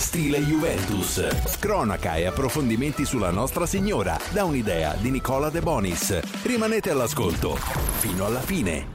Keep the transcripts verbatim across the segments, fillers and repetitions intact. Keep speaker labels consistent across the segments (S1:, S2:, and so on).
S1: stile Juventus. Cronaca e approfondimenti sulla Nostra Signora, da un'idea di Nicola De Bonis. Rimanete all'ascolto fino alla fine.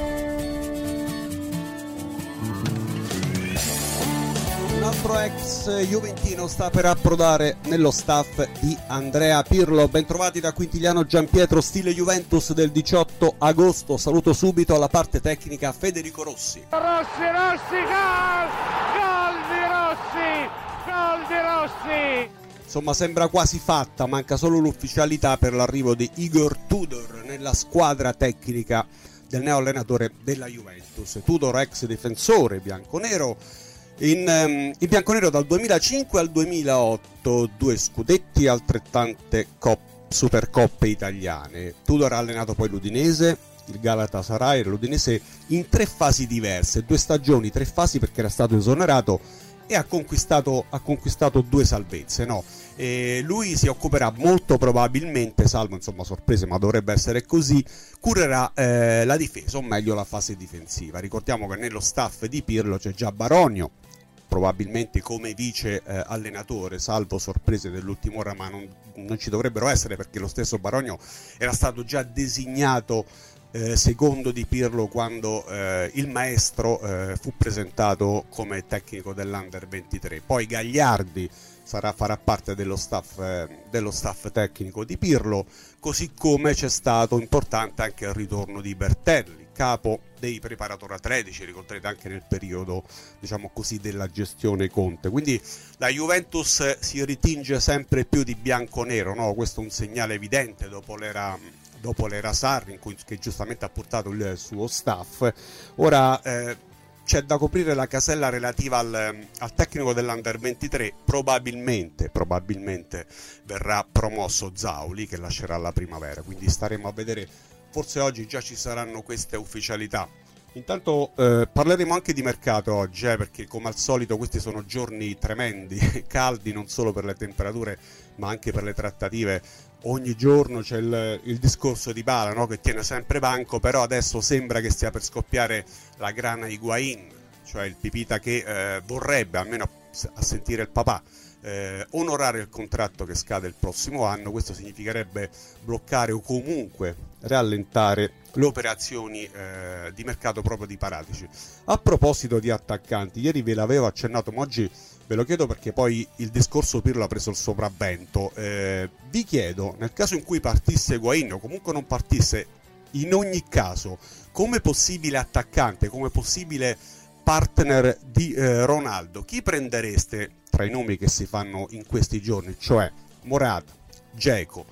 S2: Un altro ex juventino sta per approdare nello staff di Andrea Pirlo. Bentrovati da Quintiliano Giampietro, stile Juventus del diciotto agosto. Saluto subito alla parte tecnica Federico Rossi.
S3: Rossi, Rossi, gol! Gol di Rossi! Gol di Rossi!
S2: Insomma, sembra quasi fatta, manca solo l'ufficialità per l'arrivo di Igor Tudor nella squadra tecnica del neo allenatore della Juventus. Tudor, ex difensore bianconero, In, um, in bianconero dal duemilacinque al duemilaotto, due scudetti, altrettante cop- supercoppe italiane. Tudor ha allenato poi l'Udinese, il Galatasaray e l'Udinese in tre fasi diverse, due stagioni, tre fasi perché era stato esonerato e ha conquistato, ha conquistato due salvezze, no? E lui si occuperà molto probabilmente, salvo insomma sorprese, ma dovrebbe essere così, curerà eh, la difesa, o meglio la fase difensiva. Ricordiamo che nello staff di Pirlo c'è già Baronio, probabilmente come vice eh, allenatore, salvo sorprese dell'ultima ora, ma non, non ci dovrebbero essere perché lo stesso Baronio era stato già designato eh, secondo di Pirlo quando eh, il maestro eh, fu presentato come tecnico dell'Under ventitré. Poi Gagliardi sarà, farà parte dello staff, eh, dello staff tecnico di Pirlo, così come c'è stato importante anche il ritorno di Bertelli, capo dei preparatori atletici, ricorderete anche nel periodo, diciamo così, della gestione Conte. Quindi la Juventus si ritinge sempre più di bianco-nero, no? Questo è un segnale evidente dopo l'era, dopo l'era Sarri, in cui, che giustamente ha portato il suo staff. Ora eh, c'è da coprire la casella relativa al, al tecnico dell'Under ventitré. Probabilmente, probabilmente verrà promosso Zauli, che lascerà la primavera, quindi staremo a vedere. Forse oggi già ci saranno queste ufficialità. Intanto eh, parleremo anche di mercato oggi, eh, perché come al solito questi sono giorni tremendi, caldi non solo per le temperature ma anche per le trattative. Ogni giorno c'è il, il discorso di Dybala, no? Che tiene sempre banco, però adesso sembra che stia per scoppiare la grana Higuaín, cioè il pipita che eh, vorrebbe, almeno a sentire il papà, Eh, onorare il contratto che scade il prossimo anno. Questo significherebbe bloccare o comunque rallentare le operazioni eh, di mercato proprio di Paratici. A proposito di attaccanti, ieri ve l'avevo accennato, ma oggi ve lo chiedo perché poi il discorso Pirlo ha preso il sopravvento. Eh, vi chiedo, nel caso in cui partisse Higuaín o comunque non partisse, in ogni caso, come possibile attaccante, come possibile partner di eh, Ronaldo, chi prendereste tra i nomi che si fanno in questi giorni, cioè Morata, Dzeko,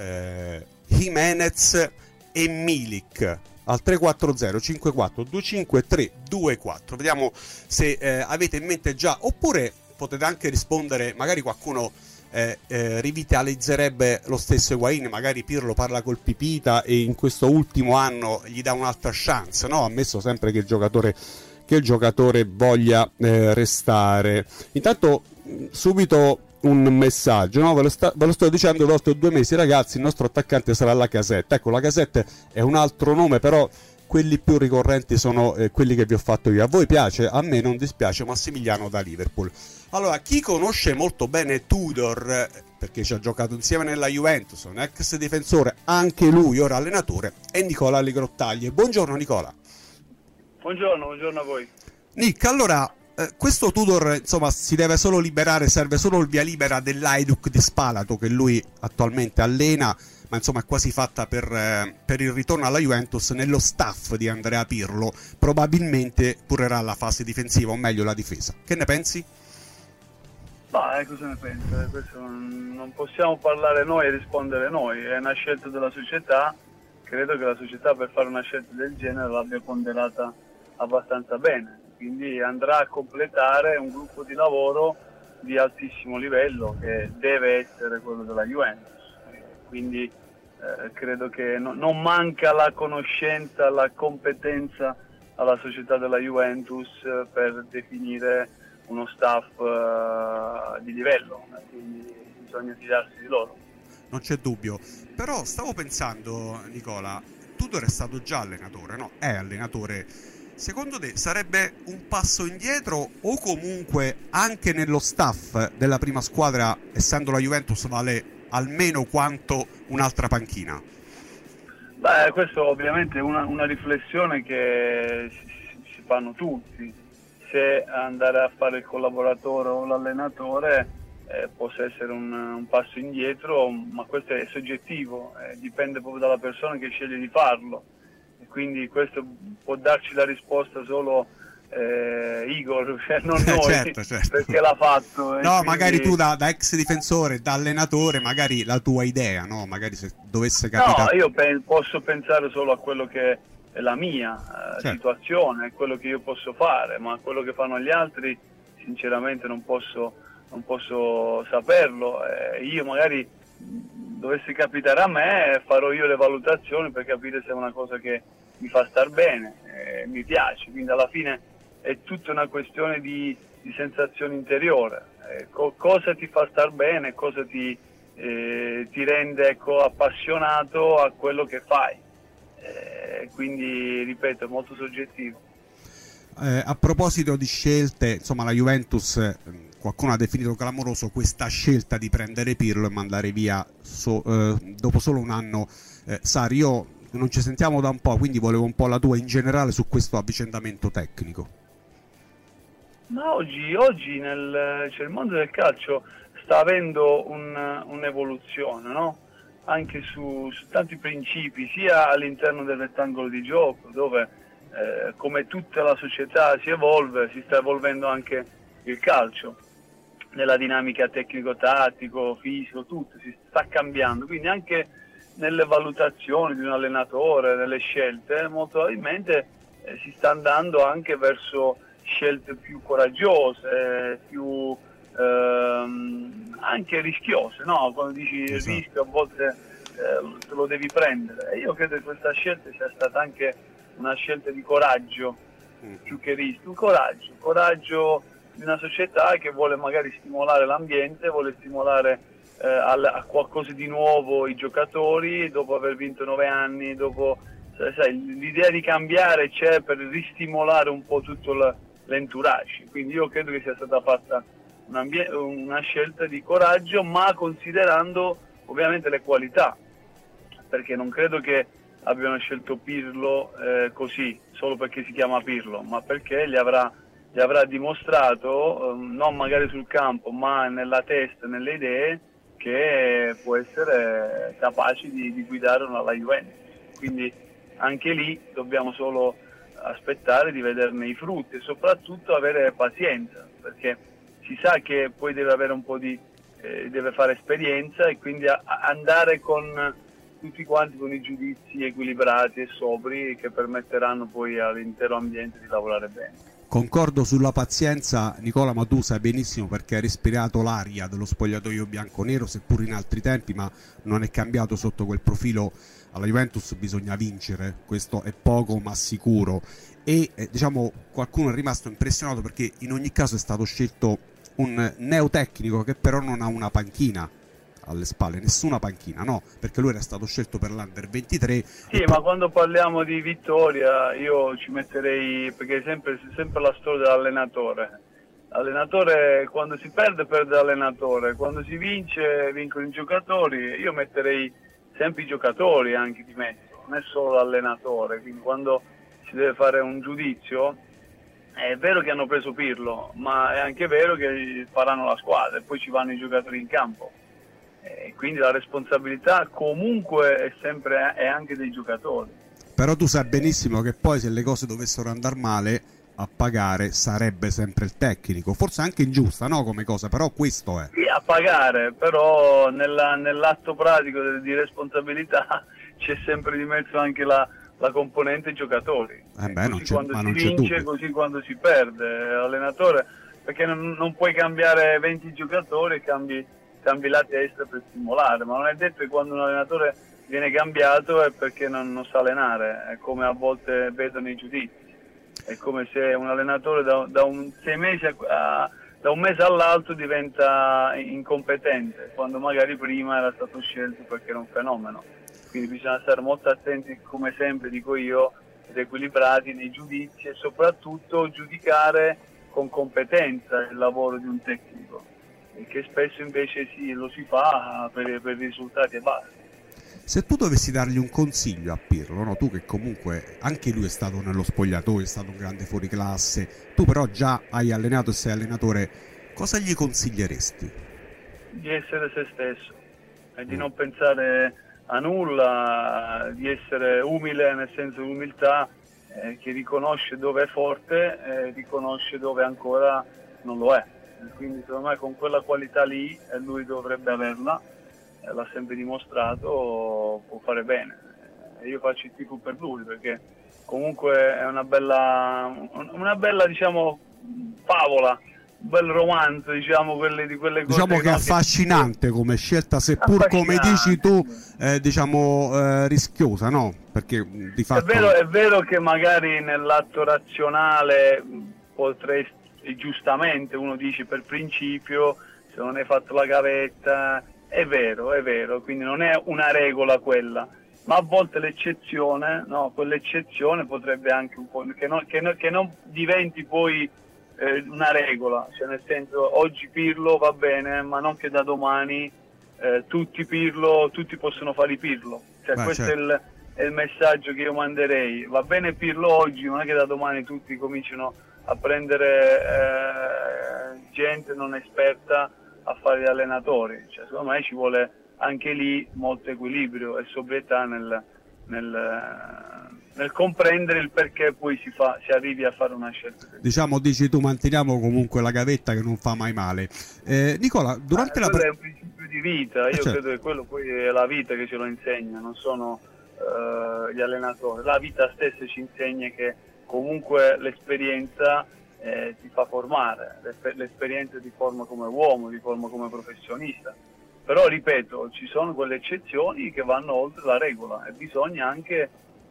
S2: eh, Jimenez e Milik, al tre quattro zero cinque quattro due cinque tre due quattro? Vediamo se eh, avete in mente già, oppure potete anche rispondere, magari qualcuno eh, eh, rivitalizzerebbe lo stesso Higuaín, magari Pirlo parla col Pipita e in questo ultimo anno gli dà un'altra chance, no? Ammesso sempre che il giocatore che il giocatore voglia eh, restare. Intanto subito un messaggio, no? ve, lo sta, ve lo sto dicendo da oltre due mesi, ragazzi, il nostro attaccante sarà Lacazette. Ecco, Lacazette è un altro nome, però quelli più ricorrenti sono eh, quelli che vi ho fatto io. A voi piace? A me non dispiace. Massimiliano da Liverpool. Allora, chi conosce molto bene Tudor, perché ci ha giocato insieme nella Juventus, un ex difensore, anche lui ora allenatore, è Nicola Aligrottaglie. Buongiorno Nicola.
S4: Buongiorno, buongiorno a voi.
S2: Nick, allora, eh, questo Tudor, insomma, si deve solo liberare, serve solo il via libera dell'Hajduk di Spalato, che lui attualmente allena, ma insomma è quasi fatta per, eh, per il ritorno alla Juventus nello staff di Andrea Pirlo. Probabilmente curerà la fase difensiva, o meglio la difesa. Che ne pensi?
S4: Bah, cosa ne penso? Questo non possiamo parlare noi e rispondere noi, è una scelta della società. Credo che la società, per fare una scelta del genere, l'abbia ponderata abbastanza bene, quindi andrà a completare un gruppo di lavoro di altissimo livello che deve essere quello della Juventus, quindi eh, credo che no, non manca la conoscenza, la competenza alla società della Juventus eh, per definire uno staff eh, di livello, quindi bisogna fidarsi di loro.
S2: Non c'è dubbio, però stavo pensando, Nicola, Tudor è stato già allenatore, no? È allenatore Secondo te sarebbe un passo indietro o comunque anche nello staff della prima squadra, essendo la Juventus, vale almeno quanto un'altra panchina?
S4: Beh, questo ovviamente è una, una riflessione che si, si fanno tutti. Se andare a fare il collaboratore o l'allenatore eh, possa essere un, un passo indietro, ma questo è soggettivo, eh, dipende proprio dalla persona che sceglie di farlo. Quindi questo può darci la risposta solo eh, Igor, cioè non noi,
S2: certo, certo.
S4: Perché l'ha fatto.
S2: No,
S4: quindi...
S2: magari tu da, da ex difensore, da allenatore, magari la tua idea, no? Magari se dovesse capitare...
S4: No, io pe- posso pensare solo a quello che è la mia eh,
S2: certo.
S4: situazione, a quello che io posso fare, ma quello che fanno gli altri sinceramente non posso, non posso saperlo. Eh, io magari dovesse capitare a me, farò io le valutazioni per capire se è una cosa che mi fa star bene, eh, mi piace, quindi alla fine è tutta una questione di, di sensazione interiore, eh, co- cosa ti fa star bene, cosa ti, eh, ti rende ecco, appassionato a quello che fai, eh, quindi ripeto è molto soggettivo.
S2: Eh, a proposito di scelte, insomma la Juventus, eh, qualcuno ha definito clamoroso questa scelta di prendere Pirlo e mandare via so, eh, dopo solo un anno eh, Sarri. Io non ci sentiamo da un po', quindi volevo un po' la tua in generale su questo avvicendamento tecnico.
S4: Ma oggi, oggi nel, cioè il mondo del calcio sta avendo un, un'evoluzione, no? Anche su, su tanti principi, sia all'interno del rettangolo di gioco, dove eh, come tutta la società si evolve, si sta evolvendo anche il calcio, nella dinamica tecnico-tattico, fisico, tutto si sta cambiando, quindi anche nelle valutazioni di un allenatore, nelle scelte, molto probabilmente eh, si sta andando anche verso scelte più coraggiose, più ehm, anche rischiose, no? Quando dici il
S2: esatto.
S4: rischio a volte eh, te lo devi prendere. E io credo che questa scelta sia stata anche una scelta di coraggio, mm. più che rischio, coraggio, coraggio di una società che vuole magari stimolare l'ambiente, vuole stimolare eh, a qualcosa di nuovo i giocatori, dopo aver vinto nove anni, dopo sai, l'idea di cambiare c'è per ristimolare un po' tutto l'entourage, quindi io credo che sia stata fatta una scelta di coraggio, ma considerando ovviamente le qualità, perché non credo che abbiano scelto Pirlo eh, così, solo perché si chiama Pirlo, ma perché gli avrà, gli avrà dimostrato, eh, non magari sul campo, ma nella testa, nelle idee, che può essere capace di, di guidare una, la Juventus. Quindi anche lì dobbiamo solo aspettare di vederne i frutti e soprattutto avere pazienza, perché si sa che poi deve avere un po' di eh, deve fare esperienza e quindi a, a andare con tutti quanti con i giudizi equilibrati e sobri che permetteranno poi all'intero ambiente di lavorare bene.
S2: Concordo sulla pazienza, Nicola, ma tu sai benissimo perché hai respirato l'aria dello spogliatoio bianconero, seppur in altri tempi, ma non è cambiato sotto quel profilo. Alla Juventus bisogna vincere, questo è poco ma sicuro, e eh, diciamo qualcuno è rimasto impressionato perché in ogni caso è stato scelto un neotecnico che però non ha una panchina alle spalle, nessuna panchina, no, perché lui era stato scelto per l'Under ventitré.
S4: Sì, ma quando parliamo di vittoria io ci metterei, perché è sempre, sempre la storia dell'allenatore. L'allenatore quando si perde perde l'allenatore, quando si vince vincono i giocatori. Io metterei sempre i giocatori anche di mezzo, non è solo l'allenatore, quindi quando si deve fare un giudizio è vero che hanno preso Pirlo, ma è anche vero che faranno la squadra e poi ci vanno i giocatori in campo. E quindi la responsabilità comunque è sempre è anche dei giocatori.
S2: Però tu sai benissimo che poi se le cose dovessero andare male a pagare sarebbe sempre il tecnico, forse anche ingiusta, no, come cosa, però questo è.
S4: Sì, a pagare, però nella, nell'atto pratico di, di responsabilità c'è sempre di mezzo anche la, la componente giocatori.
S2: Eh beh, non c'è,
S4: quando
S2: ma
S4: si
S2: non c'è
S4: vince,
S2: dubbio.
S4: così quando si perde, l'allenatore, perché non, non puoi cambiare venti giocatori e cambi cambi la testa per stimolare, ma non è detto che quando un allenatore viene cambiato è perché non, non sa allenare, è come a volte vedono i giudizi, è come se un allenatore da, da, un, sei mesi a, a, da un mese all'altro diventa incompetente, quando magari prima era stato scelto perché era un fenomeno. Quindi bisogna stare molto attenti, come sempre dico io, ed equilibrati nei giudizi e soprattutto giudicare con competenza il lavoro di un tecnico, che spesso invece sì, lo si fa per, per risultati e basta.
S2: Se tu dovessi dargli un consiglio a Pirlo, no? Tu che comunque anche lui è stato nello spogliatoio, è stato un grande fuoriclasse, tu però già hai allenato e sei allenatore, cosa gli consiglieresti?
S4: Di essere se stesso e di non pensare a nulla, di essere umile nel senso di umiltà, eh, che riconosce dove è forte e riconosce dove ancora non lo è. Quindi secondo me con quella qualità lì, e lui dovrebbe averla, eh, l'ha sempre dimostrato, può fare bene. E io faccio il tifo per lui perché comunque è una bella, una bella diciamo favola, un bel romanzo, diciamo, quelle di quelle cose.
S2: Diciamo che è affascinante che... come scelta, seppur come dici tu, eh, diciamo eh, rischiosa, no? Perché di fatto...
S4: È vero, è vero che magari nell'atto razionale potresti, giustamente uno dice per principio, se non hai fatto la gavetta, è vero, è vero, quindi non è una regola quella, ma a volte l'eccezione, no? Quell'eccezione potrebbe anche un po', che non, che non, che non diventi poi una regola, cioè nel senso oggi Pirlo va bene, ma non che da domani eh, tutti Pirlo, tutti possono fare Pirlo, cioè Beh, questo certo. è, il, è il messaggio che io manderei. Va bene Pirlo oggi, non è che da domani tutti cominciano a prendere eh, gente non esperta a fare gli allenatori, cioè secondo me ci vuole anche lì molto equilibrio e sobrietà nel, nel nel comprendere il perché poi si fa, si arrivi a fare una scelta.
S2: Diciamo, dici tu, manteniamo comunque la gavetta che non fa mai male. Eh, Nicola, durante
S4: ah,
S2: la
S4: pre- è un principio di vita, io
S2: certo.
S4: credo che quello poi è la vita che ce lo insegna, non sono uh, gli allenatori. La vita stessa ci insegna che comunque l'esperienza eh, ti fa formare, L'esper- l'esperienza ti forma come uomo, ti forma come professionista. Però ripeto, ci sono quelle eccezioni che vanno oltre la regola e bisogna anche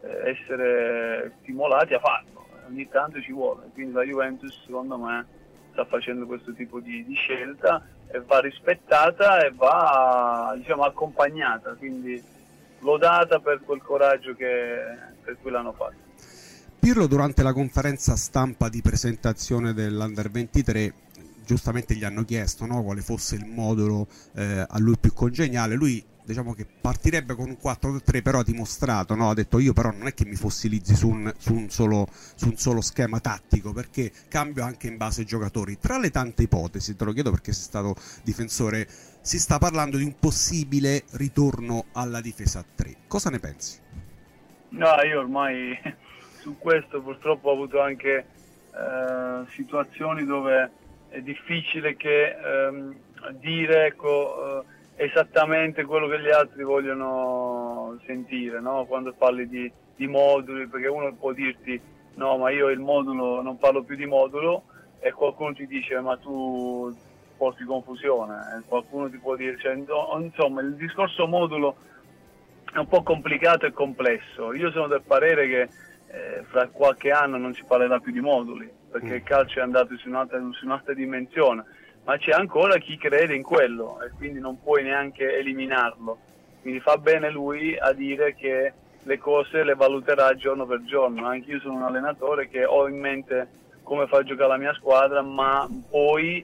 S4: essere stimolati a farlo, ogni tanto ci vuole, quindi la Juventus secondo me sta facendo questo tipo di, di scelta e va rispettata e va diciamo accompagnata, quindi lodata per quel coraggio che, per cui l'hanno fatto.
S2: Pirlo durante la conferenza stampa di presentazione dell'Under ventitré giustamente gli hanno chiesto, no, quale fosse il modulo eh, a lui più congeniale. Lui diciamo che partirebbe con un quattro tre tre, però ha dimostrato, no? Ha detto io però non è che mi fossilizzi su un, su un, solo, su un solo schema tattico, perché cambio anche in base ai giocatori. Tra le tante ipotesi, te lo chiedo perché sei stato difensore, si sta parlando di un possibile ritorno alla difesa a tre. Cosa ne pensi?
S4: No, io ormai su questo purtroppo ho avuto anche eh, situazioni dove è difficile che ehm, dire ecco eh, esattamente quello che gli altri vogliono sentire, no? Quando parli di, di moduli, perché uno può dirti no ma io il modulo non parlo più di modulo e qualcuno ti dice ma tu porti confusione, e qualcuno ti può dire, cioè, no, insomma il discorso modulo è un po' complicato e complesso. Io sono del parere che eh, fra qualche anno non si parlerà più di moduli, perché il calcio è andato su un'altra, su un'altra dimensione, ma c'è ancora chi crede in quello e quindi non puoi neanche eliminarlo. Quindi fa bene lui a dire che le cose le valuterà giorno per giorno. Anche io sono un allenatore che ho in mente come far giocare la mia squadra, ma poi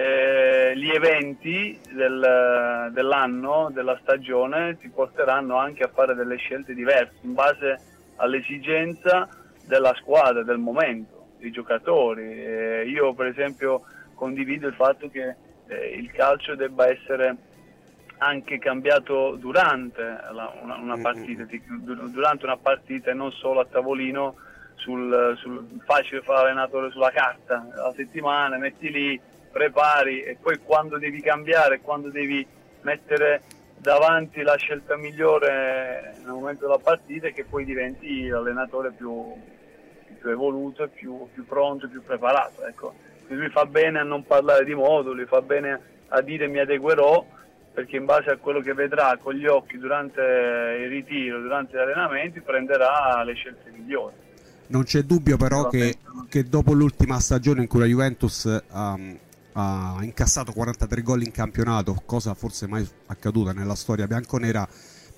S4: eh, gli eventi del, dell'anno, della stagione ti porteranno anche a fare delle scelte diverse in base all'esigenza della squadra, del momento, dei giocatori. Eh, io per esempio condivido il fatto che eh, il calcio debba essere anche cambiato durante la, una, una partita, durante una partita e non solo a tavolino, sul, sul facile fare allenatore sulla carta, la settimana metti lì, prepari e poi quando devi cambiare, quando devi mettere davanti la scelta migliore nel momento della partita, è che poi diventi l'allenatore più, più evoluto, più, più pronto, più preparato, ecco. Lui fa bene a non parlare di moduli, fa bene a dire mi adeguerò, perché in base a quello che vedrà con gli occhi durante il ritiro, durante gli allenamenti, prenderà le scelte migliori.
S2: Non c'è dubbio però che, che dopo l'ultima stagione in cui la Juventus um, ha incassato quarantatré gol in campionato, cosa forse mai accaduta nella storia bianconera,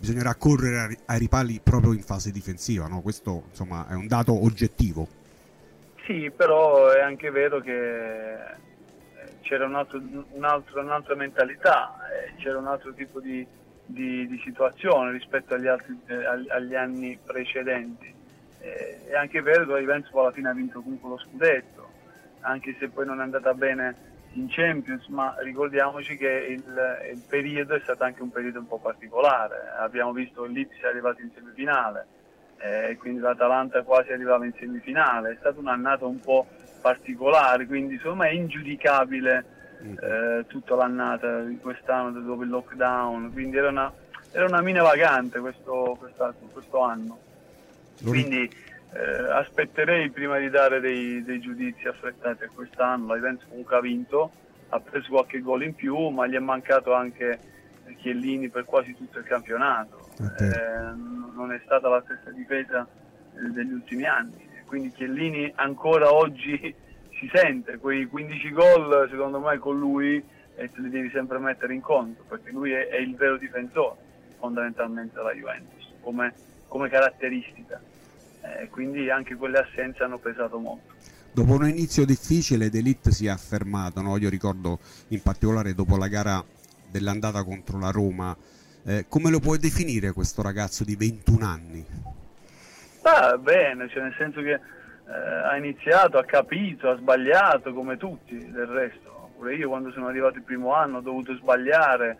S2: bisognerà correre ai ripali proprio in fase difensiva, no? Questo insomma è un dato oggettivo.
S4: Sì, però è anche vero che c'era un altro, un altro, un'altra mentalità, c'era un altro tipo di, di, di situazione rispetto agli, altri, agli anni precedenti. È anche vero che la Juventus alla fine ha vinto comunque lo scudetto, anche se poi non è andata bene in Champions, ma ricordiamoci che il, il periodo è stato anche un periodo un po' particolare. Abbiamo visto il Leeds è arrivato in semifinale, eh, quindi l'Atalanta quasi arrivava in semifinale. È stata un'annata un po' particolare, quindi insomma è ingiudicabile eh, tutta l'annata di quest'anno dopo il lockdown, quindi era una, era una mina vagante questo, questo anno. Quindi eh, aspetterei prima di dare dei, dei giudizi affrettati a quest'anno. La Juventus comunque ha vinto, ha preso qualche gol in più, ma gli è mancato anche Chiellini per quasi tutto il campionato.
S2: Okay.
S4: Eh, non è stata la stessa difesa degli ultimi anni, quindi Chiellini ancora oggi si sente. Quei quindici gol secondo me con lui e te li devi sempre mettere in conto, perché lui è, è il vero difensore fondamentalmente della Juventus come, come caratteristica. Eh, quindi anche quelle assenze hanno pesato molto.
S2: Dopo un inizio difficile De Ligt si è affermato, no? Io ricordo in particolare dopo la gara dell'andata contro la Roma. Eh, come lo puoi definire questo ragazzo di ventuno anni?
S4: Ah, bene, cioè nel senso che eh, ha iniziato, ha capito, ha sbagliato come tutti del resto. Pure io quando sono arrivato il primo anno ho dovuto sbagliare,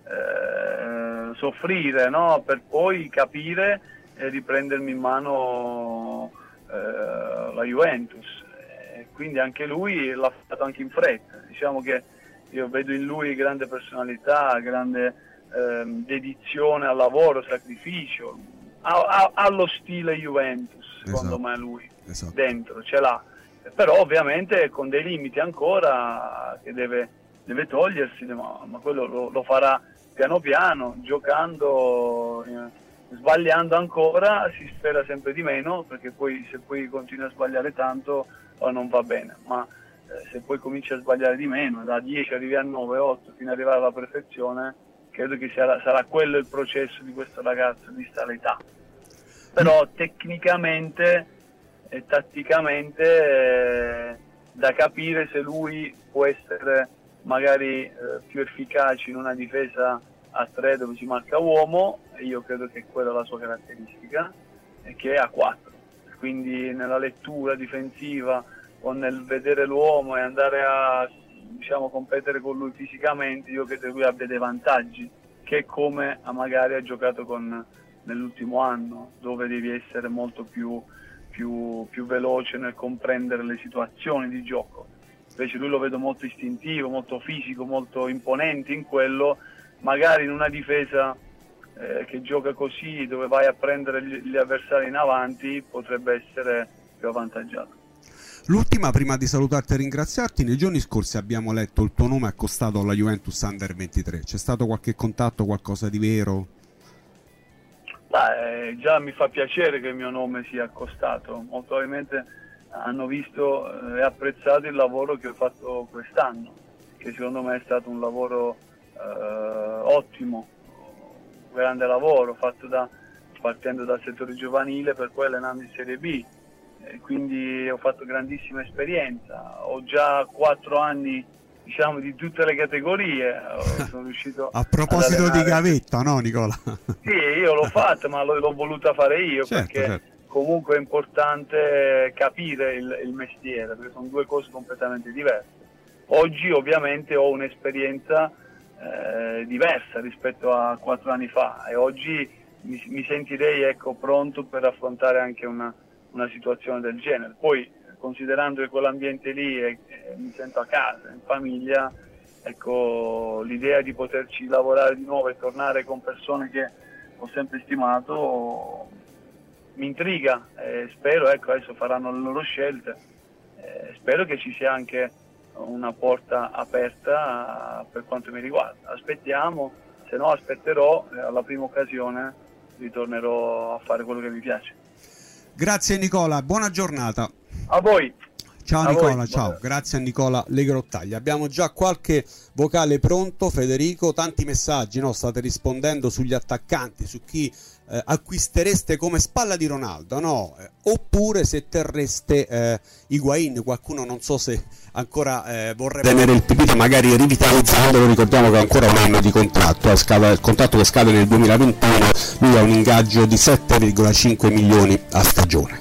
S4: eh, soffrire, no? Per poi capire e riprendermi in mano eh, la Juventus. E quindi anche lui l'ha fatto anche in fretta. Diciamo che io vedo in lui grande personalità, grande eh, dedizione al lavoro, sacrificio, ha, ha, ha lo stile Juventus, secondo
S2: esatto.
S4: me lui
S2: Esatto.
S4: dentro ce l'ha, però ovviamente con dei limiti ancora che deve, deve togliersi, ma, ma quello lo, lo farà piano piano, giocando, eh, sbagliando ancora. Si spera sempre di meno, perché poi se poi continua a sbagliare tanto oh, non va bene, ma eh, se poi comincia a sbagliare di meno, da dieci arrivi a nove, otto fino ad arrivare alla perfezione, credo che sarà, sarà quello il processo di questo ragazzo di sta età. Però tecnicamente e tatticamente eh, da capire se lui può essere magari eh, più efficace in una difesa a tre dove si marca uomo, e io credo che quella è la sua caratteristica, e che è a quattro, quindi nella lettura difensiva o nel vedere l'uomo e andare a, diciamo, competere con lui fisicamente, io credo che lui abbia dei vantaggi, che come a magari ha giocato con nell'ultimo anno, dove devi essere molto più, più, più veloce nel comprendere le situazioni di gioco. Invece lui lo vedo molto istintivo, molto fisico, molto imponente in quello, magari in una difesa eh, che gioca così, dove vai a prendere gli, gli avversari in avanti, potrebbe essere più avvantaggiato.
S2: L'ultima, prima di salutarti e ringraziarti, nei giorni scorsi abbiamo letto il tuo nome accostato alla Juventus Under ventitré. C'è stato qualche contatto, qualcosa di vero?
S4: Beh, già mi fa piacere che il mio nome sia accostato. Molto probabilmente hanno visto e apprezzato il lavoro che ho fatto quest'anno, che secondo me è stato un lavoro eh, ottimo, un grande lavoro fatto da, partendo dal settore giovanile per poi allenarmi in Serie B. E quindi ho fatto grandissima esperienza, ho già quattro anni, diciamo, di tutte le categorie. Sono riuscito
S2: a proposito di gavetta, no Nicola?
S4: Sì, io l'ho fatta, ma l'ho, l'ho voluta fare io, certo, perché certo. Comunque è importante capire il, il mestiere, perché sono due cose completamente diverse. Oggi ovviamente ho un'esperienza eh, diversa rispetto a quattro anni fa, e oggi mi, mi sentirei, ecco, pronto per affrontare anche una una situazione del genere. Poi, considerando che quell'ambiente lì è, è, mi sento a casa, in famiglia, ecco, l'idea di poterci lavorare di nuovo e tornare con persone che ho sempre stimato mi intriga, e spero, ecco, adesso faranno le loro scelte, eh, spero che ci sia anche una porta aperta per quanto mi riguarda. Aspettiamo, se no aspetterò, eh, alla prima occasione ritornerò a fare quello che mi piace.
S2: Grazie Nicola, buona giornata.
S4: A voi.
S2: Ciao
S4: A
S2: Nicola,
S4: voi.
S2: ciao, grazie a Nicola Legrottaglia. Abbiamo già qualche vocale pronto, Federico, tanti messaggi, no? State rispondendo sugli attaccanti, su chi eh, acquistereste come spalla di Ronaldo, no? Eh, oppure se terreste eh, Higuain, qualcuno non so se ancora eh, vorrebbe tenere il Pipita, magari rivitalizzandolo. Ricordiamo che ha ancora un anno di contratto, eh, scade, il contratto che scade nel duemilaventuno, lui ha un ingaggio di sette virgola cinque milioni a stagione.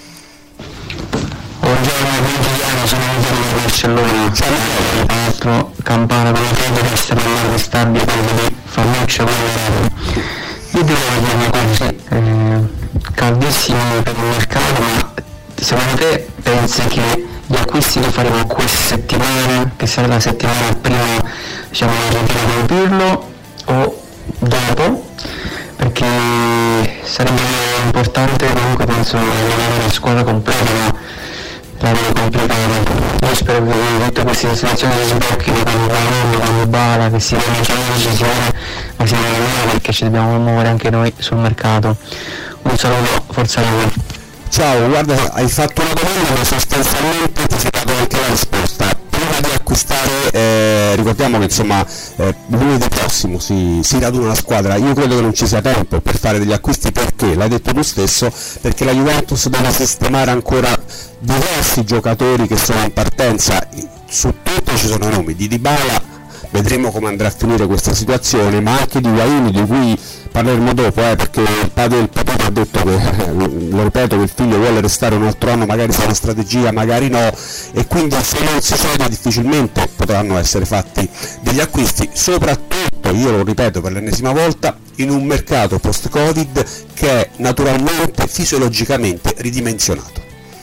S5: Buongiorno, sono Antonio Barcellona. Tra l'altro Campana come credo che sta parlando di stabili di Fanuccio. Io devo dire una cosa, eh, caldissimo per il mercato, ma secondo te pensi che gli acquisti che faremo questa settimana, che sarà la settimana prima, diciamo, la ritiro di Pirlo, o dopo? Perché sarebbe importante, comunque penso avere la squadra completa, ma la vedo complicata. Io spero che tutte queste situazioni si sblocchino quando Paolo, quando Bala, che si cominciano a decisione, ma si muovono, perché ci dobbiamo muovere anche noi sul mercato. Un saluto, forza Roma.
S2: Ciao, guarda, hai fatto una domanda ma sostanzialmente ti sei dato anche la risposta. Prima di acquistare, eh, ricordiamo che insomma eh, lunedì prossimo si, si raduna la squadra. Io credo che non ci sia tempo per fare degli acquisti, perché l'hai detto tu stesso, perché la Juventus deve sistemare ancora diversi giocatori che sono in partenza. Su tutti ci sono nomi di Dybala, vedremo come andrà a finire questa situazione, ma anche di Higuain, di cui parleremo dopo, eh, perché il padre del papà ha detto che, lo ripeto, che il figlio vuole restare un altro anno, magari sarà una strategia, magari no, e quindi se non si cede difficilmente potranno essere fatti degli acquisti, soprattutto, io lo ripeto per l'ennesima volta, in un mercato post-Covid che è naturalmente, fisiologicamente ridimensionato.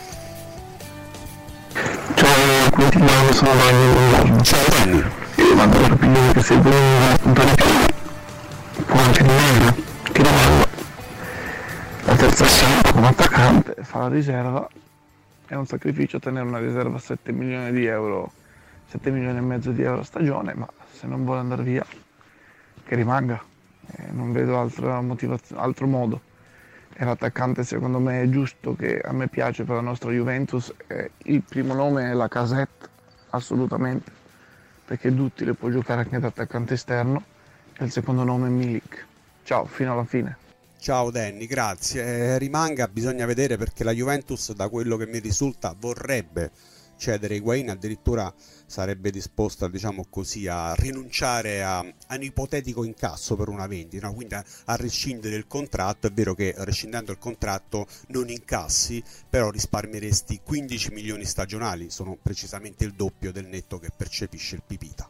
S5: Ciao, continuiamo, sono Dani.
S2: Ciao Danni.
S5: Io mando l'opinione che se vuoi un po' di più, può anche rimanere, che rimane. La terza scelta come attaccante, fa la riserva, è un sacrificio tenere una riserva a sette milioni di euro, sette milioni e mezzo di euro a stagione, ma se non vuole andare via, che rimanga. Eh, non vedo altra motivazione, altro modo. E l'attaccante secondo me è giusto, che a me piace per la nostra Juventus, eh, il primo nome è Lacazette, assolutamente, perché è duttile, può giocare anche da attaccante esterno, e il secondo nome è Milik. Ciao, fino alla fine.
S2: Ciao Danny, grazie. Eh, rimanga, bisogna vedere, perché la Juventus, da quello che mi risulta, vorrebbe cedere Higuain, addirittura sarebbe disposta, diciamo così, a rinunciare a, a un ipotetico incasso per una vendita, no? Quindi a, a rescindere il contratto. È vero che rescindendo il contratto non incassi, però risparmieresti quindici milioni stagionali, sono precisamente il doppio del netto che percepisce il Pipita.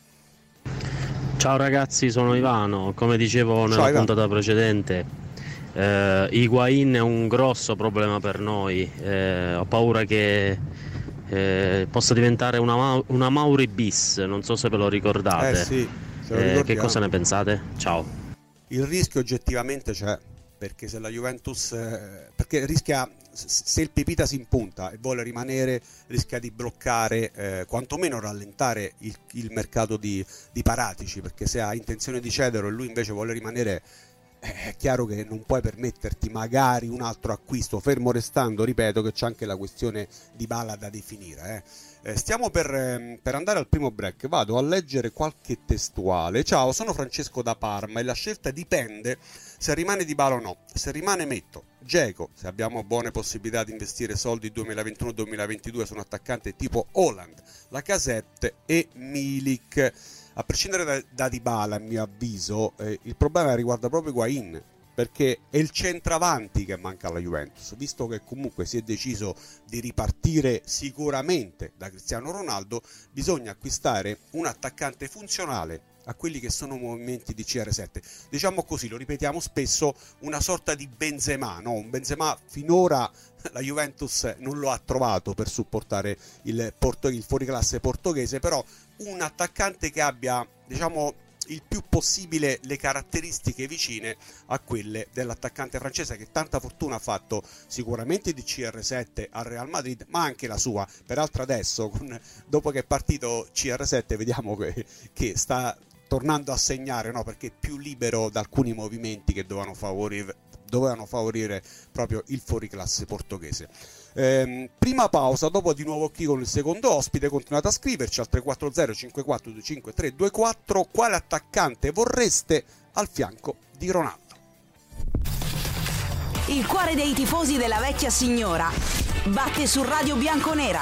S6: Ciao ragazzi, sono Ivano. Come dicevo nella
S2: Ciao,
S6: puntata precedente, eh, Higuain è un grosso problema per noi. Eh, ho paura che eh, possa diventare una, una Mauri bis, non so se ve lo ricordate.
S2: Eh sì, ce lo
S6: eh,
S2: ricordiamo.
S6: che cosa ne pensate? Ciao.
S2: Il rischio oggettivamente c'è, perché se la Juventus eh, perché rischia, se il Pipita si impunta e vuole rimanere, rischia di bloccare, eh, quantomeno rallentare il, il mercato di, di Paratici, perché se ha intenzione di cedere e lui invece vuole rimanere, eh, è chiaro che non puoi permetterti magari un altro acquisto, fermo restando, ripeto, che c'è anche la questione di Bala da definire. Eh. Eh, stiamo per, eh, per andare al primo break, vado a leggere qualche testuale. Ciao, sono Francesco da Parma e la scelta dipende se rimane Dybala o no. Se rimane metto Dzeko, se abbiamo buone possibilità di investire soldi duemilaventuno duemilaventidue su un attaccante tipo Haaland, Lacazette e Milik. A prescindere da, da Dybala, a mio avviso, eh, il problema riguarda proprio Higuain, perché è il centravanti che manca alla Juventus, visto che comunque si è deciso di ripartire sicuramente da Cristiano Ronaldo. Bisogna acquistare un attaccante funzionale a quelli che sono movimenti di C R sette, diciamo così, lo ripetiamo spesso, una sorta di Benzema, no? Un Benzema finora la Juventus non lo ha trovato per supportare il, porto, il fuoriclasse portoghese, però un attaccante che abbia, diciamo, il più possibile le caratteristiche vicine a quelle dell'attaccante francese, che tanta fortuna ha fatto sicuramente di C R sette al Real Madrid, ma anche la sua. Peraltro adesso, con, dopo che è partito C R sette, vediamo che, che sta tornando a segnare, no? Perché è più libero da alcuni movimenti che dovevano favorire, dovevano favorire proprio il fuoriclasse portoghese. Ehm, prima pausa, dopo di nuovo qui con il secondo ospite. Continuate a scriverci al tre quattro zero cinque quattro due cinque tre due quattro. Quale attaccante vorreste al fianco di Ronaldo?
S7: Il cuore dei tifosi della vecchia signora batte su Radio Bianconera.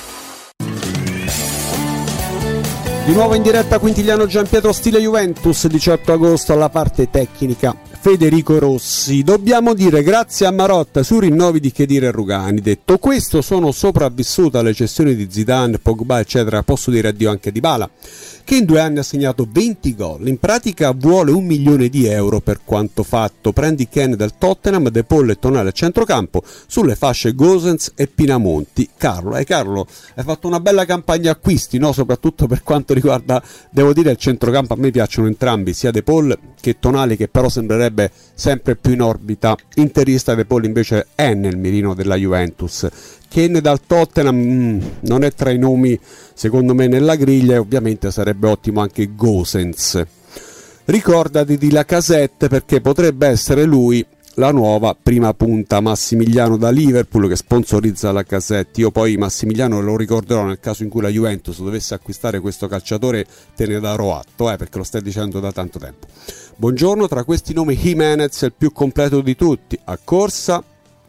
S2: Di nuovo in diretta Quintiliano Gianpietro stile Juventus, diciotto agosto, alla parte tecnica Federico Rossi. Dobbiamo dire grazie a Marotta su rinnovi di Khedira e Rugani. Detto questo, sono sopravvissuta alle cessioni di Zidane, Pogba eccetera. Posso dire addio anche a Dybala, che in due anni ha segnato venti gol. In pratica vuole un milione di euro per quanto fatto. Prendi Ken del Tottenham, De Paul e Tonali a centrocampo, sulle fasce Gosens e Pinamonti. Carlo, eh Carlo, hai fatto una bella campagna acquisti, no? Soprattutto per quanto riguarda, devo dire, il centrocampo. A me piacciono entrambi, sia De Paul che Tonali, che però sembrerebbe sempre più in orbita interista. De Paul invece è nel mirino della Juventus. Kane dal Tottenham mm, non è tra i nomi secondo me nella griglia, e ovviamente sarebbe ottimo anche Gosens. Ricordati di Lacazette, perché potrebbe essere lui la nuova prima punta. Massimiliano da Liverpool che sponsorizza Lacazette. Io poi Massimiliano lo ricorderò nel caso in cui la Juventus dovesse acquistare questo calciatore, te ne darò atto, eh, perché lo stai dicendo da tanto tempo. Buongiorno, tra questi nomi Jimenez è il più completo di tutti, a corsa,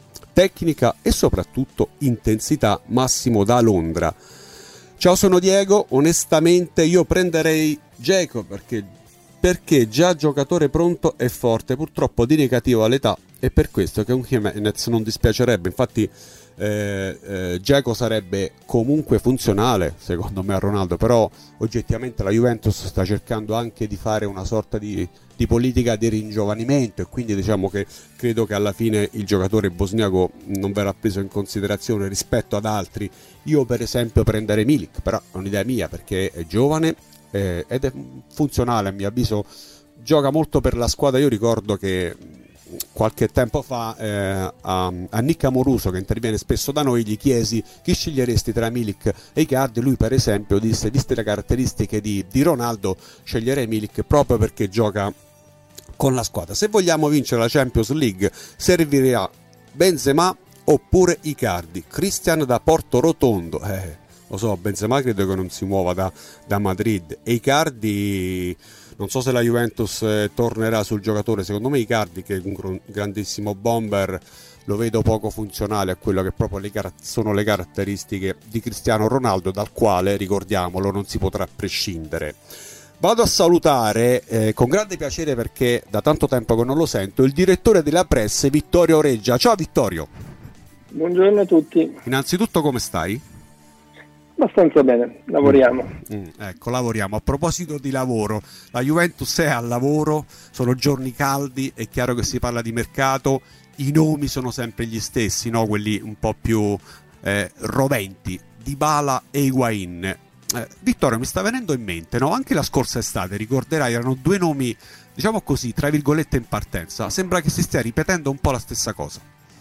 S2: tecnica e soprattutto intensità. Massimo da Londra. Ciao, sono Diego. Onestamente io prenderei Dzeko perché, perché già giocatore pronto e forte, purtroppo di negativo all'età, e per questo che un Jimenez non dispiacerebbe. Infatti eh, eh, Dzeko sarebbe comunque funzionale secondo me a Ronaldo, però oggettivamente la Juventus sta cercando anche di fare una sorta di, di politica di ringiovanimento, e quindi diciamo che credo che alla fine il giocatore bosniaco non verrà preso in considerazione rispetto ad altri. Io per esempio prenderei Milik, però è un'idea mia perché è giovane eh, ed è funzionale, a mio avviso gioca molto per la squadra. Io ricordo che qualche tempo fa eh, a, a Nick Amoruso, che interviene spesso da noi, gli chiesi chi sceglieresti tra Milik e Icardi. Lui per esempio disse, viste le caratteristiche di, di Ronaldo, sceglierei Milik proprio perché gioca con la squadra. Se vogliamo vincere la Champions League servirà Benzema oppure Icardi. Christian da Porto Rotondo. Eh, lo so, Benzema credo che non si muova da, da Madrid, e Icardi non so se la Juventus eh, tornerà sul giocatore. Secondo me Icardi, che è un gr- grandissimo bomber, lo vedo poco funzionale a quello che proprio le car- sono le caratteristiche di Cristiano Ronaldo, dal quale, ricordiamolo, non si potrà prescindere. Vado a salutare eh, con grande piacere, perché da tanto tempo che non lo sento, il direttore della Press, Vittorio Reggia. Ciao Vittorio.
S8: Buongiorno a tutti.
S2: Innanzitutto come stai?
S8: Abbastanza bene, lavoriamo.
S2: Mm, ecco, lavoriamo. A proposito di lavoro, la Juventus è al lavoro, sono giorni caldi, è chiaro che si parla di mercato, i nomi sono sempre gli stessi, no? Quelli un po' più eh, roventi, Dybala e Higuain. Eh, Vittorio, mi sta venendo in mente, no? Anche la scorsa estate, ricorderai, erano due nomi, diciamo così, tra virgolette in partenza. Sembra che si stia ripetendo un po' la stessa cosa.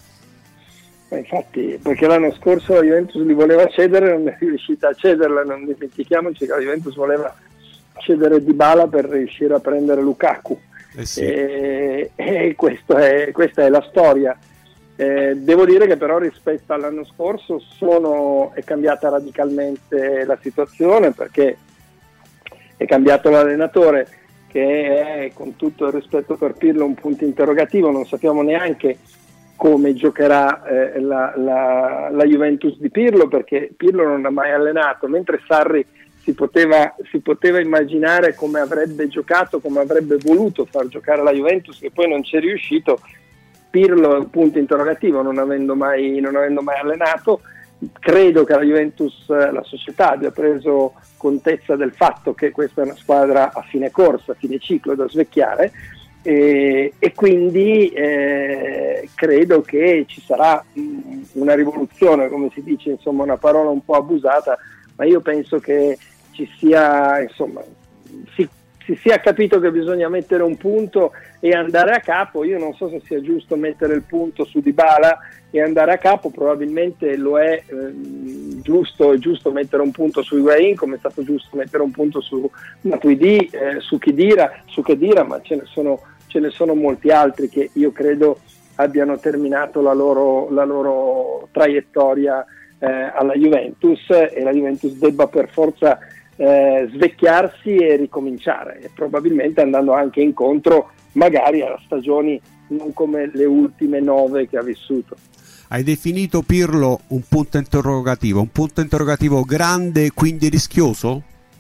S8: Infatti, perché l'anno scorso la Juventus li voleva cedere, non è riuscita a cederla. Non dimentichiamoci che la Juventus voleva cedere Dybala per riuscire a prendere Lukaku.
S2: Eh sì.
S8: E, e questo è, questa è la storia. Eh, devo dire che però rispetto all'anno scorso sono, è cambiata radicalmente la situazione, perché è cambiato l'allenatore, che è, con tutto il rispetto per Pirlo, un punto interrogativo. Non sappiamo neanche come giocherà eh, la, la, la Juventus di Pirlo, perché Pirlo non ha mai allenato, mentre Sarri si poteva, si poteva immaginare come avrebbe giocato, come avrebbe voluto far giocare la Juventus, che poi non ci è riuscito. Pirlo è un punto interrogativo, non avendo mai, non avendo mai allenato. Credo che la Juventus, la società, abbia preso contezza del fatto che questa è una squadra a fine corsa, a fine ciclo, da svecchiare. E, e quindi eh, credo che ci sarà mh, una rivoluzione, come si dice, insomma, una parola un po' abusata, ma io penso che ci sia, insomma, si, si sia capito che bisogna mettere un punto e andare a capo. Io non so se sia giusto mettere il punto su Dybala e andare a capo, probabilmente lo è eh, giusto, è giusto mettere un punto su Higuain, come è stato giusto mettere un punto su Matuidi, eh, su Khedira, su Khedira, ma ce ne sono ce ne sono molti altri che io credo abbiano terminato la loro, la loro traiettoria eh, alla Juventus, e la Juventus debba per forza eh, svecchiarsi e ricominciare, e probabilmente andando anche incontro magari a stagioni non come le ultime nove che ha vissuto.
S2: Hai definito Pirlo un punto interrogativo, un punto interrogativo grande, quindi rischioso?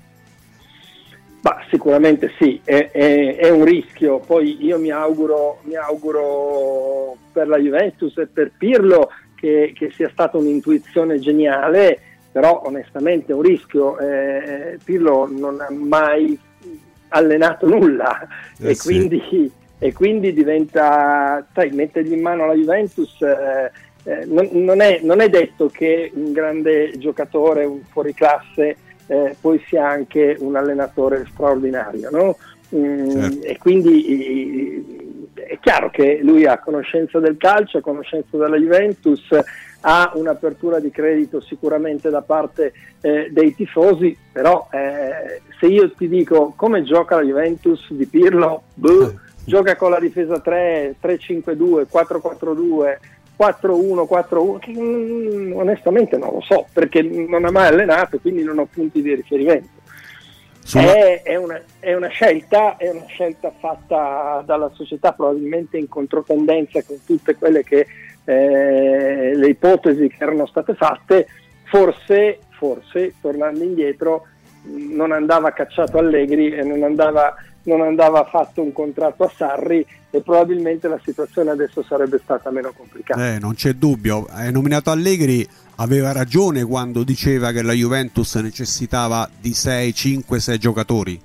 S8: Ma sicuramente sì, è, è, è un rischio. Poi io mi auguro, mi auguro per la Juventus e per Pirlo che, che sia stata un'intuizione geniale, però onestamente è un rischio. Eh, Pirlo non ha mai allenato nulla eh e, sì. quindi, e quindi diventa, sai, mettergli in mano la Juventus, eh, eh, non, non, è, non è detto che un grande giocatore, un fuoriclasse, Eh, poi sia anche un allenatore straordinario, no? Mm, certo. E quindi è chiaro che lui ha conoscenza del calcio, ha conoscenza della Juventus, ha un'apertura di credito sicuramente da parte eh, dei tifosi, però eh, se io ti dico come gioca la Juventus di Pirlo, boh, gioca con la difesa tre, tre cinque due, quattro quattro due, quattro uno quattro uno, che mm, onestamente non lo so, perché non ha mai allenato, quindi non ho punti di riferimento. Sulla... È, è, una, è una scelta, è una scelta fatta dalla società, probabilmente in controtendenza con tutte quelle che eh, le ipotesi che erano state fatte. Forse, forse, tornando indietro, non andava cacciato Allegri e non andava, non andava fatto un contratto a Sarri, e probabilmente la situazione adesso sarebbe stata meno complicata.
S2: Eh, non c'è dubbio. Hai nominato Allegri, aveva ragione quando diceva che la Juventus necessitava di sei, cinque, sei giocatori.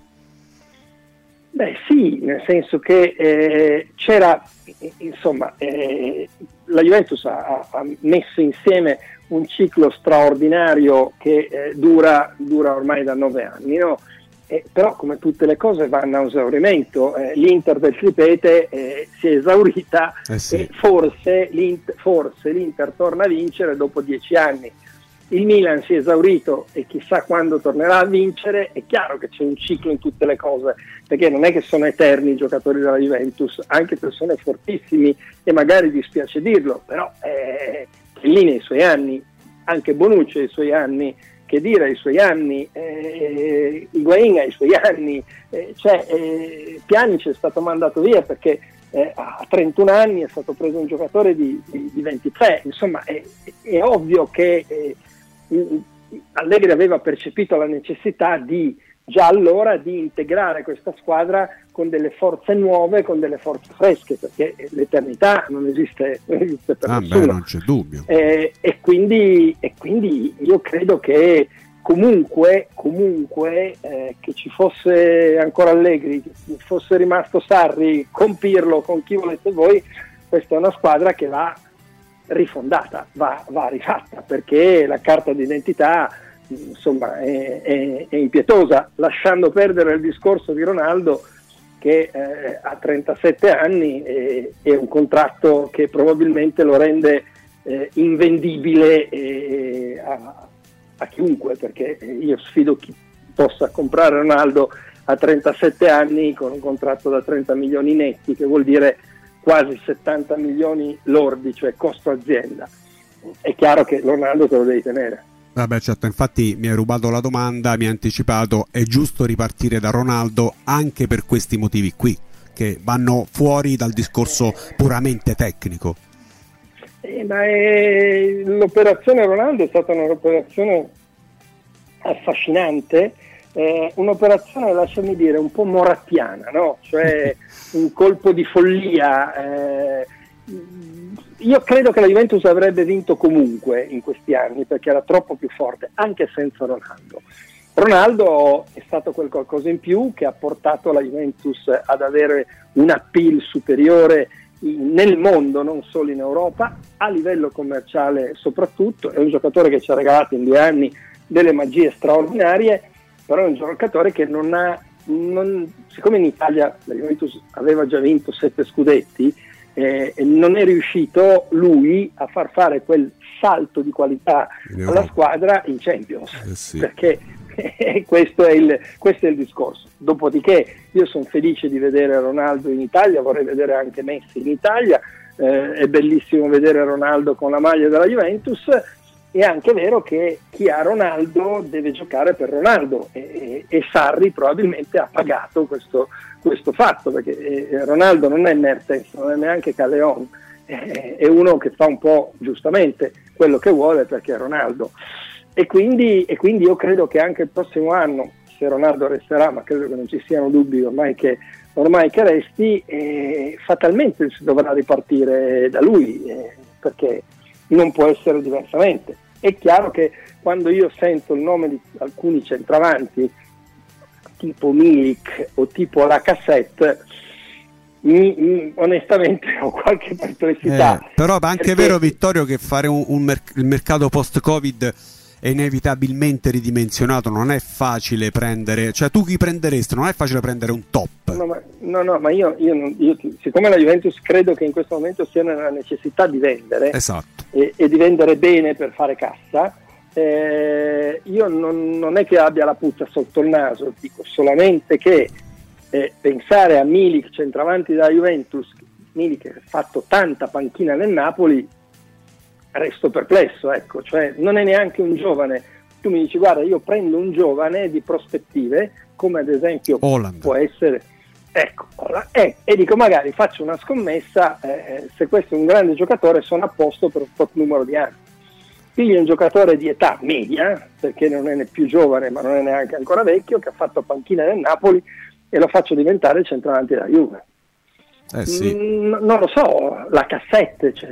S8: Beh sì, nel senso che eh, c'era, insomma, eh, la Juventus ha, ha messo insieme un ciclo straordinario che eh, dura, dura ormai da nove anni, no? Eh, però come tutte le cose vanno a esaurimento. eh, l'Inter del Tripete eh, si è esaurita eh sì. e forse l'Inter, forse l'Inter torna a vincere dopo dieci anni. Il Milan si è esaurito e chissà quando tornerà a vincere. È chiaro che c'è un ciclo in tutte le cose, perché non è che sono eterni i giocatori della Juventus, anche persone fortissimi, e magari dispiace dirlo, però eh, Chiellini ha i suoi anni, anche Bonucci ha i suoi anni, che dire ai suoi anni, eh, Higuain ai suoi anni, eh, cioè eh, Pjanic è stato mandato via perché eh, a trentuno anni è stato preso un giocatore di, di, di ventitré, insomma è, è ovvio che eh, Allegri aveva percepito la necessità di già allora di integrare questa squadra con delle forze nuove, con delle forze fresche, perché l'eternità non esiste, non esiste per
S2: ah
S8: nessuno.
S2: Beh, non c'è dubbio.
S8: Eh, e, quindi, e quindi io credo che comunque, comunque eh, che ci fosse ancora Allegri, che fosse rimasto Sarri, con Pirlo, con chi volete voi, questa è una squadra che va rifondata, va, va rifatta, perché la carta d'identità insomma è, è, è impietosa, lasciando perdere il discorso di Ronaldo che eh, ha trentasette anni e, e un contratto che probabilmente lo rende eh, invendibile eh, a, a chiunque, perché io sfido chi possa comprare Ronaldo a trentasette anni con un contratto da trenta milioni netti, che vuol dire quasi settanta milioni lordi, cioè costo azienda. È chiaro che Ronaldo te lo devi tenere.
S2: Vabbè, certo, infatti mi hai rubato la domanda, mi hai anticipato, è giusto ripartire da Ronaldo anche per questi motivi qui, che vanno fuori dal discorso puramente tecnico.
S8: Eh, ma è... l'operazione Ronaldo è stata un'operazione affascinante, eh, un'operazione, lasciami dire, un po' morattiana, no? Cioè un colpo di follia. Eh, io credo che la Juventus avrebbe vinto comunque in questi anni, perché era troppo più forte, anche senza Ronaldo. Ronaldo è stato quel qualcosa in più che ha portato la Juventus ad avere un appeal superiore nel mondo, non solo in Europa, a livello commerciale soprattutto. È un giocatore che ci ha regalato in due anni delle magie straordinarie, però è un giocatore che non ha, non, siccome in Italia la Juventus aveva già vinto sette scudetti, eh, non è riuscito lui a far fare quel salto di qualità alla squadra in Champions, eh sì. perché eh, questo, è il, questo è il discorso. Dopodiché io sono felice di vedere Ronaldo in Italia, vorrei vedere anche Messi in Italia, eh, è bellissimo vedere Ronaldo con la maglia della Juventus. È anche vero che chi ha Ronaldo deve giocare per Ronaldo e, e, e Sarri probabilmente ha pagato questo, questo fatto, perché eh, Ronaldo non è Mertens, non è neanche Callejon, eh, è uno che fa un po' giustamente quello che vuole perché è Ronaldo, e quindi, e quindi io credo che anche il prossimo anno, se Ronaldo resterà, ma credo che non ci siano dubbi ormai che, ormai che resti, eh, fatalmente si dovrà ripartire da lui, eh, perché non può essere diversamente. È chiaro che quando io sento il nome di alcuni centravanti tipo Milik o tipo Lacazette, mi, mi, onestamente ho qualche perplessità.
S2: Eh, però è anche
S8: perché...
S2: vero, Vittorio, che fare un, un merc- il mercato post-Covid è inevitabilmente ridimensionato, non è facile prendere, cioè tu chi prenderesti? Non è facile prendere un top.
S8: No, ma, no, no, ma io, io, non, io siccome la Juventus credo che in questo momento sia nella necessità di vendere,
S2: esatto,
S8: e, e di vendere bene per fare cassa, eh, io non, non è che abbia la puzza sotto il naso, dico solamente che eh, pensare a Milik centravanti della Juventus, Milik che ha fatto tanta panchina nel Napoli, resto perplesso, ecco, cioè non è neanche un giovane. Tu mi dici guarda, io prendo un giovane di prospettive come ad esempio
S2: Holland.
S8: Può essere, ecco, eh, e dico magari faccio una scommessa, eh, se questo è un grande giocatore sono a posto per un tot numero di anni. Piglio un giocatore di età media, perché non è né più giovane ma non è neanche ancora vecchio, che ha fatto panchina nel Napoli, e lo faccio diventare centravanti della Juve.
S2: Eh sì.
S8: mm, non lo so, la cassette, cioè,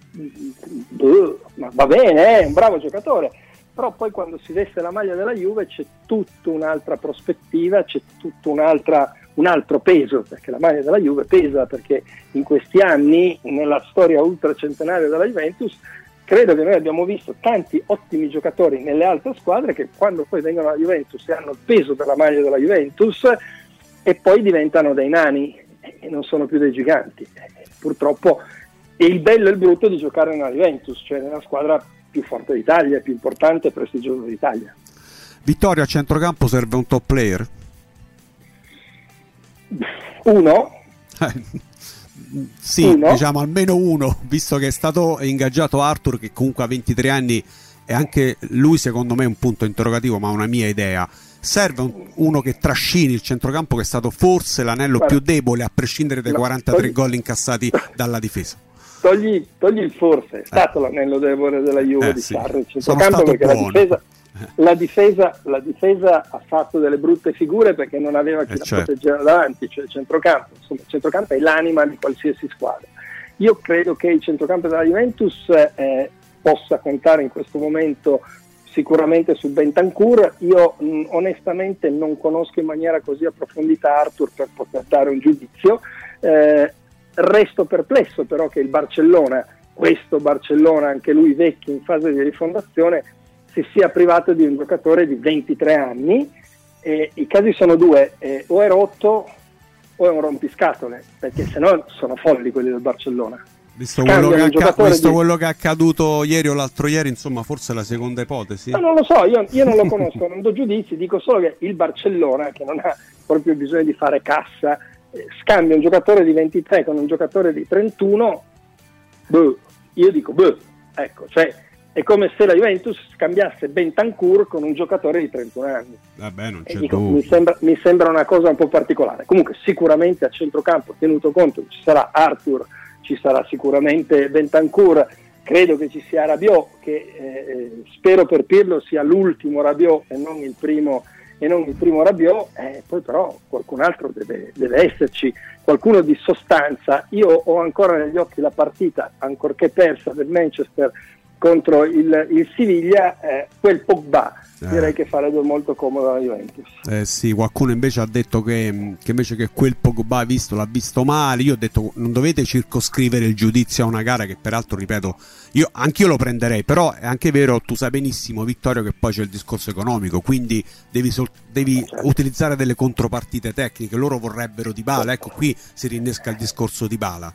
S8: ma va bene, è un bravo giocatore, però poi quando si veste la maglia della Juve c'è tutta un'altra prospettiva, c'è tutto un'altra, un altro peso, perché la maglia della Juve pesa, perché in questi anni nella storia ultracentenaria della Juventus credo che noi abbiamo visto tanti ottimi giocatori nelle altre squadre che quando poi vengono alla Juventus e hanno il peso della maglia della Juventus e poi diventano dei nani e non sono più dei giganti. Purtroppo è il bello e il brutto di giocare nella Juventus, cioè nella squadra più forte d'Italia, più importante e prestigiosa d'Italia.
S2: Vittorio, a centrocampo serve un top player?
S8: Uno?
S2: Sì, uno? Diciamo almeno uno, visto che è stato ingaggiato Arthur, che comunque ha ventitré anni, e anche lui secondo me è un punto interrogativo, ma una mia idea. Serve un, uno che trascini il centrocampo, che è stato forse l'anello Guarda, più debole, a prescindere dai no, quarantatré togli, gol incassati dalla difesa.
S8: Togli, togli il forse, è stato eh. l'anello debole della Juve eh, di sì. Sarri, il centrocampo, perché
S2: buono.
S8: la difesa, la, difesa, la difesa ha fatto delle brutte figure perché non aveva chi eh, la certo. proteggeva davanti, cioè il centrocampo. Insomma, il centrocampo è l'anima di qualsiasi squadra. Io credo che il centrocampo della Juventus eh, possa contare in questo momento sicuramente su Bentancur. Io mh, onestamente non conosco in maniera così approfondita Arthur per poter dare un giudizio. Eh, resto perplesso però che il Barcellona, questo Barcellona, anche lui vecchio in fase di rifondazione, si sia privato di un giocatore di ventitré anni. Eh, i casi sono due, eh, o è rotto o è un rompiscatole, perché se no sono folli quelli del Barcellona.
S2: Visto, quello che, acca- visto di... quello che è accaduto ieri o l'altro ieri, insomma, forse è la seconda ipotesi.
S8: No, non lo so, io, io non lo conosco, non do giudizi, dico solo che il Barcellona, che non ha proprio bisogno di fare cassa, eh, scambia un giocatore di ventitré con un giocatore di trentuno, boh, io dico boh, ecco, cioè è come se la Juventus scambiasse Bentancur con un giocatore di trentuno anni.
S2: Vabbè, non c'è
S8: dico, mi, sembra, mi sembra una cosa un po' particolare. Comunque sicuramente a centrocampo, tenuto conto che ci sarà Arthur, ci sarà sicuramente Bentancur, credo che ci sia Rabiot, che eh, spero per Pirlo sia l'ultimo Rabiot e non il primo, e non il primo Rabiot, eh, poi però qualcun altro deve, deve esserci, qualcuno di sostanza. Io ho ancora negli occhi la partita, ancorché persa, del Manchester contro il, il Siviglia, eh, quel Pogba eh. direi che farebbe molto comodo alla Juventus.
S2: Eh sì, qualcuno invece ha detto che, che invece che quel Pogba visto l'ha visto male. Io ho detto non dovete circoscrivere il giudizio a una gara che peraltro, ripeto, io anch'io lo prenderei, però è anche vero, tu sai benissimo Vittorio che poi c'è il discorso economico, quindi devi, sol- devi certo. utilizzare delle contropartite tecniche. Loro vorrebbero Dybala, ecco qui si rinnesca il discorso Dybala.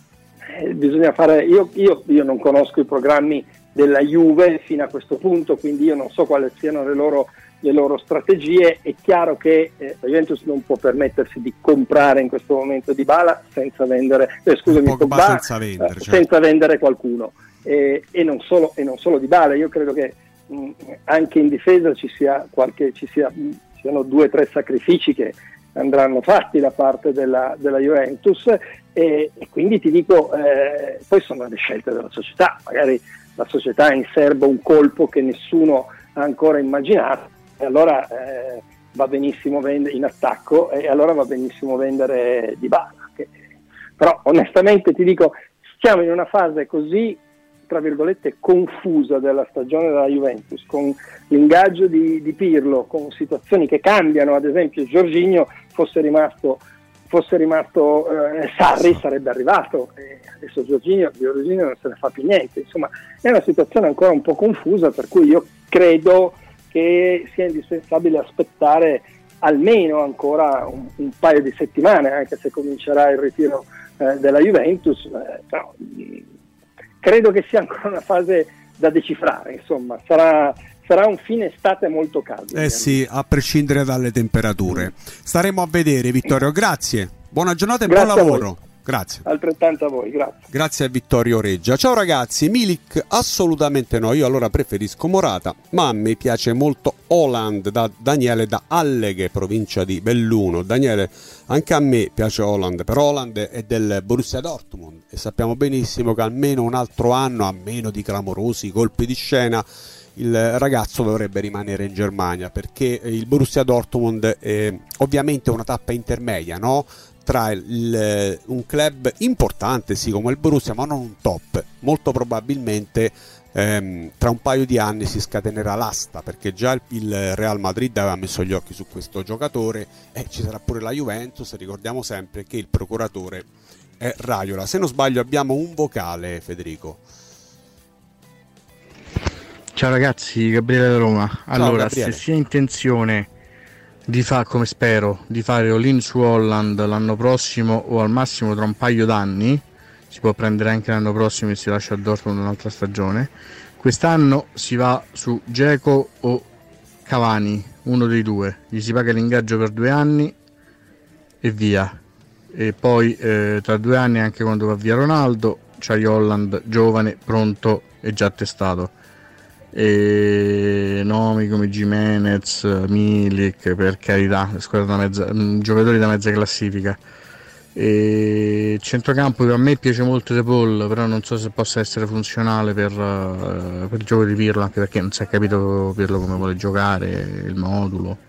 S8: Eh, bisogna fare, io, io, io non conosco i programmi della Juve fino a questo punto, quindi io non so quali siano le loro le loro strategie. È chiaro che eh, la Juventus non può permettersi di comprare in questo momento Dybala senza vendere eh, scusami, Pogba, senza, vendere, eh, certo. senza vendere qualcuno, eh, e non solo e non solo Dybala. Io credo che mh, anche in difesa ci sia qualche ci sia mh, siano due o tre sacrifici che andranno fatti da parte della, della Juventus, e, e quindi ti dico eh, poi sono le scelte della società. Magari la società inserba un colpo che nessuno ha ancora immaginato, e allora eh, va benissimo vendere in attacco, e allora va benissimo vendere Dybala. Che, però onestamente ti dico, siamo in una fase così tra virgolette confusa della stagione della Juventus, con l'ingaggio di, di Pirlo, con situazioni che cambiano. Ad esempio Jorginho fosse rimasto fosse rimasto eh, Sarri sarebbe arrivato, e adesso Jorginho, Jorginho non se ne fa più niente. Insomma, è una situazione ancora un po' confusa, per cui io credo che sia indispensabile aspettare almeno ancora un, un paio di settimane, anche se comincerà il ritiro eh, della Juventus, eh, però mh, credo che sia ancora una fase da decifrare. Insomma, sarà sarà un fine estate molto caldo.
S2: Eh sì, a prescindere dalle temperature. Staremo a vedere, Vittorio. Grazie, buona giornata e
S8: grazie,
S2: buon lavoro. Grazie.
S8: Altrettanto a voi, grazie.
S2: Grazie a Vittorio Reggia. Ciao ragazzi, Milik assolutamente no, io allora preferisco Morata, ma a me piace molto Haaland, da Daniele da Alleghe, provincia di Belluno. Daniele, anche a me piace Haaland, però Haaland è del Borussia Dortmund e sappiamo benissimo che almeno un altro anno, a meno di clamorosi colpi di scena, il ragazzo dovrebbe rimanere in Germania, perché il Borussia Dortmund è ovviamente una tappa intermedia, no? Tra il, un club importante sì come il Borussia, ma non un top. Molto probabilmente ehm, tra un paio di anni si scatenerà l'asta, perché già il, il Real Madrid aveva messo gli occhi su questo giocatore, e ci sarà pure la Juventus. Ricordiamo sempre che il procuratore è Raiola. Se non sbaglio abbiamo un vocale, Federico.
S9: Ciao ragazzi, Gabriele da Roma. Allora,
S2: Gabriele.
S9: se si ha intenzione di fare, come spero, di fare all-in su Haaland l'anno prossimo o al massimo tra un paio d'anni, si può prendere anche l'anno prossimo e si lascia a Dortmund un'altra stagione, quest'anno si va su Dzeko o Cavani, uno dei due, gli si paga l'ingaggio per due anni e via, e poi eh, tra due anni, anche quando va via Ronaldo, c'hai Haaland giovane, pronto e già testato. E nomi come Gimenez, Milik, per carità, squadra da mezza, giocatori da mezza classifica. E centrocampo a me piace molto De Paul, però non so se possa essere funzionale per, uh, per il gioco di Pirlo, anche perché non si è capito Pirlo come vuole giocare, il modulo.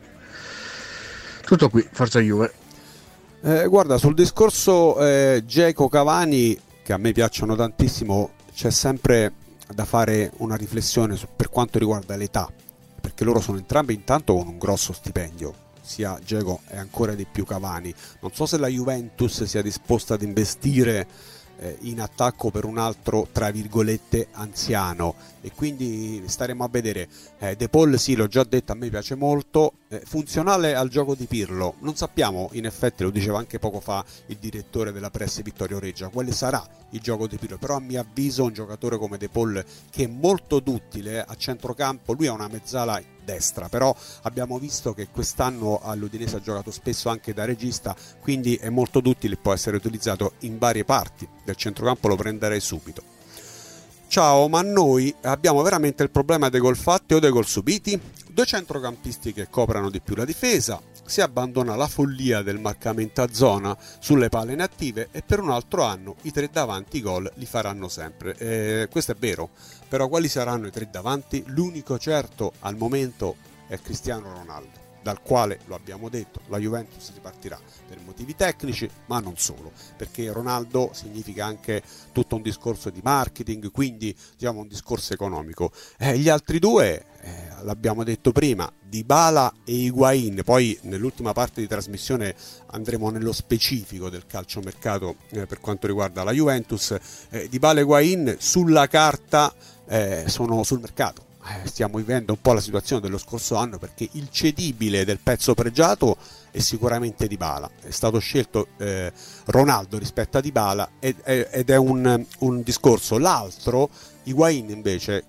S9: Tutto qui, forza Juve.
S2: Eh, guarda, sul discorso eh, Dzeko Cavani, che a me piacciono tantissimo, c'è sempre da fare una riflessione su, per quanto riguarda l'età, perché loro sono entrambi intanto con un grosso stipendio, sia Dzeko e ancora di più Cavani. Non so se la Juventus sia disposta ad investire eh, in attacco per un altro tra virgolette anziano, e quindi staremo a vedere. eh, De Paul sì, l'ho già detto, a me piace molto, eh, funzionale al gioco di Pirlo. Non sappiamo, in effetti lo diceva anche poco fa il direttore della Press Vittorio Reggia, quale sarà il gioco di Pirlo, però a mio avviso un giocatore come De Paul, che è molto duttile a centrocampo, lui ha una mezzala destra, però abbiamo visto che quest'anno all'Udinese ha giocato spesso anche da regista, quindi è molto duttile, può essere utilizzato in varie parti del centrocampo, lo prenderei subito. Ciao, ma noi abbiamo veramente il problema dei gol fatti o dei gol subiti? Due centrocampisti che coprano di più la difesa, si abbandona la follia del marcamento a zona sulle palle inattive, e per un altro anno i tre davanti gol li faranno sempre. Eh, questo è vero, però quali saranno i tre davanti? L'unico certo al momento è Cristiano Ronaldo, dal quale, lo abbiamo detto, la Juventus ripartirà per motivi tecnici, ma non solo, perché Ronaldo significa anche tutto un discorso di marketing, quindi diciamo un discorso economico. Eh, gli altri due, eh, l'abbiamo detto prima, Dybala e Higuain. Poi nell'ultima parte di trasmissione andremo nello specifico del calciomercato eh, per quanto riguarda la Juventus. eh, Dybala e Higuain sulla carta eh, sono sul mercato. Stiamo vivendo un po' la situazione dello scorso anno, perché il cedibile del pezzo pregiato è sicuramente Dybala. È stato scelto eh, Ronaldo rispetto a Dybala ed, ed è un, un discorso. L'altro, Higuain invece, che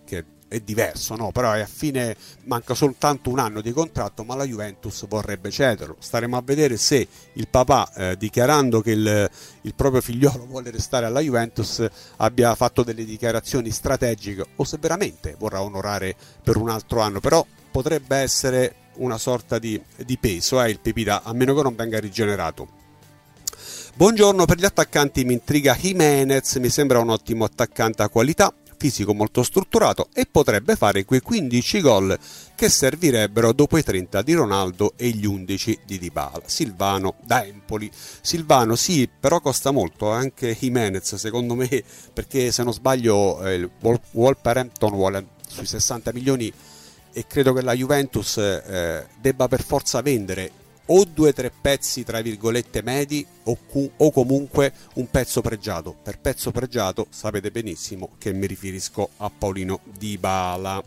S2: è diverso, no? Però è a fine, manca soltanto un anno di contratto, ma la Juventus vorrebbe cederlo. Staremo a vedere se il papà, eh, dichiarando che il, il proprio figliolo vuole restare alla Juventus, abbia fatto delle dichiarazioni strategiche o se veramente vorrà onorare per un altro anno. Però potrebbe essere una sorta di, di peso, eh, il Pipita, a meno che non venga rigenerato. Buongiorno, per gli attaccanti mi intriga Jimenez, mi sembra un ottimo attaccante a qualità, fisico molto strutturato e potrebbe fare quei quindici gol che servirebbero dopo i trenta di Ronaldo e gli undici di Dybala. Silvano da Empoli. Silvano sì, però costa molto anche Jimenez secondo me, perché se non sbaglio eh, il Wolverhampton vuole sui sessanta milioni e credo che la Juventus eh, debba per forza vendere o due o tre pezzi tra virgolette medi o, cu- o comunque un pezzo pregiato. Per pezzo pregiato sapete benissimo che mi riferisco a Paolino Dybala.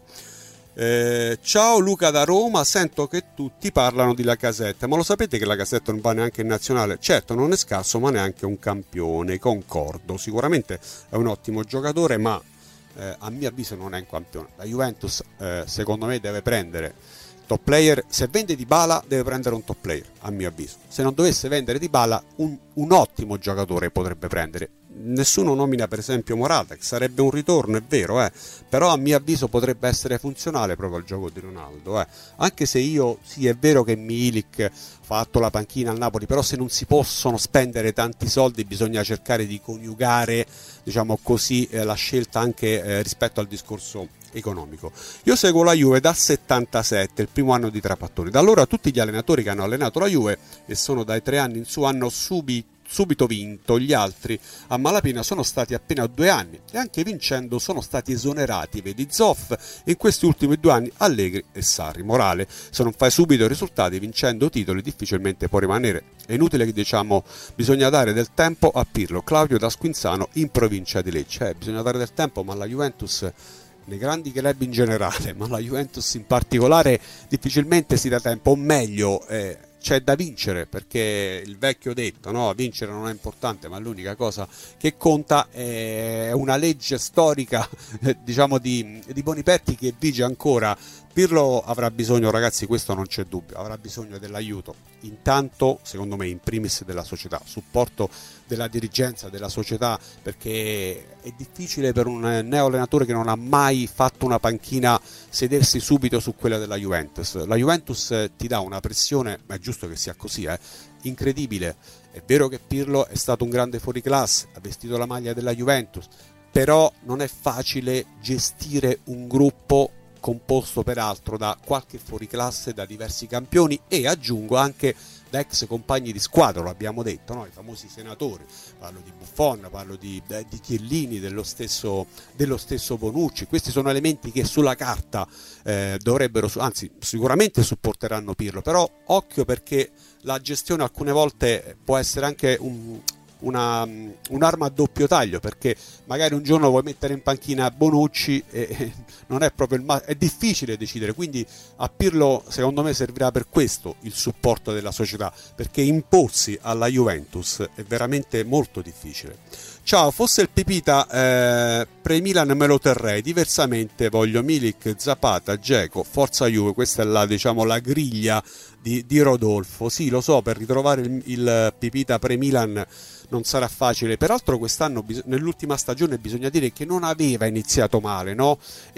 S2: Eh, ciao Luca da Roma, sento che tutti parlano di Lacazette, ma lo sapete che Lacazette non va neanche in nazionale? Certo, non è scarso, ma neanche un campione, concordo. Sicuramente è un ottimo giocatore, ma eh, a mio avviso non è un campione. La Juventus eh, secondo me deve prendere top player. Se vende Dybala deve prendere un top player, a mio avviso. Se non dovesse vendere Dybala, un, un ottimo giocatore potrebbe prendere. Nessuno nomina per esempio Morata, che sarebbe un ritorno, è vero, eh, però a mio avviso potrebbe essere funzionale proprio al gioco di Ronaldo, eh. Anche se io, sì, è vero che Milik ha fatto la panchina al Napoli, però se non si possono spendere tanti soldi bisogna cercare di coniugare, diciamo così, eh, la scelta anche eh, rispetto al discorso economico. Io seguo la Juve dal settantasette, il primo anno di Trapattoni. Da allora tutti gli allenatori che hanno allenato la Juve, e sono dai tre anni in su, hanno subito subito vinto, gli altri a malapena sono stati appena due anni e anche vincendo sono stati esonerati, vedi Zoff, e in questi ultimi due anni Allegri e Sarri. Morale, se non fai subito i risultati vincendo titoli difficilmente può rimanere. È inutile che diciamo bisogna dare del tempo a Pirlo. Claudio da Squinzano in provincia di Lecce. Eh, bisogna dare del tempo, ma la Juventus, nei grandi club in generale, ma la Juventus in particolare, difficilmente si dà tempo, o meglio eh, c'è da vincere, perché il vecchio detto, no? Vincere non è importante, ma l'unica cosa che conta è una legge storica, diciamo di, di Boniperti, che vige ancora. Pirlo avrà bisogno, ragazzi, questo non c'è dubbio, avrà bisogno dell'aiuto, intanto secondo me in primis della società, supporto della dirigenza della società, perché è difficile per un neo allenatore che non ha mai fatto una panchina sedersi subito su quella della Juventus. La Juventus ti dà una pressione, ma è giusto che sia così, eh, incredibile. È vero che Pirlo è stato un grande fuoriclasse, ha vestito la maglia della Juventus, però non è facile gestire un gruppo composto peraltro da qualche fuoriclasse, da diversi campioni e aggiungo anche da ex compagni di squadra, lo abbiamo detto, no? I famosi senatori, parlo di Buffon, parlo di, di Chiellini, dello stesso, dello stesso Bonucci. Questi sono elementi che sulla carta eh, dovrebbero, anzi sicuramente supporteranno Pirlo, però occhio, perché la gestione alcune volte può essere anche un Una, un'arma a doppio taglio, perché magari un giorno vuoi mettere in panchina Bonucci e, e non è proprio il ma- è difficile decidere, quindi a Pirlo secondo me servirà per questo il supporto della società, perché imporsi alla Juventus è veramente molto difficile. Ciao, fosse il Pipita eh, pre-Milan me lo terrei, diversamente voglio Milik, Zapata, Dzeko, forza Juve. Questa è la, diciamo, la griglia di, di Rodolfo. Sì, lo so, per ritrovare il, il Pipita pre-Milan non sarà facile. Peraltro quest'anno, nell'ultima stagione, bisogna dire che non aveva iniziato male, no?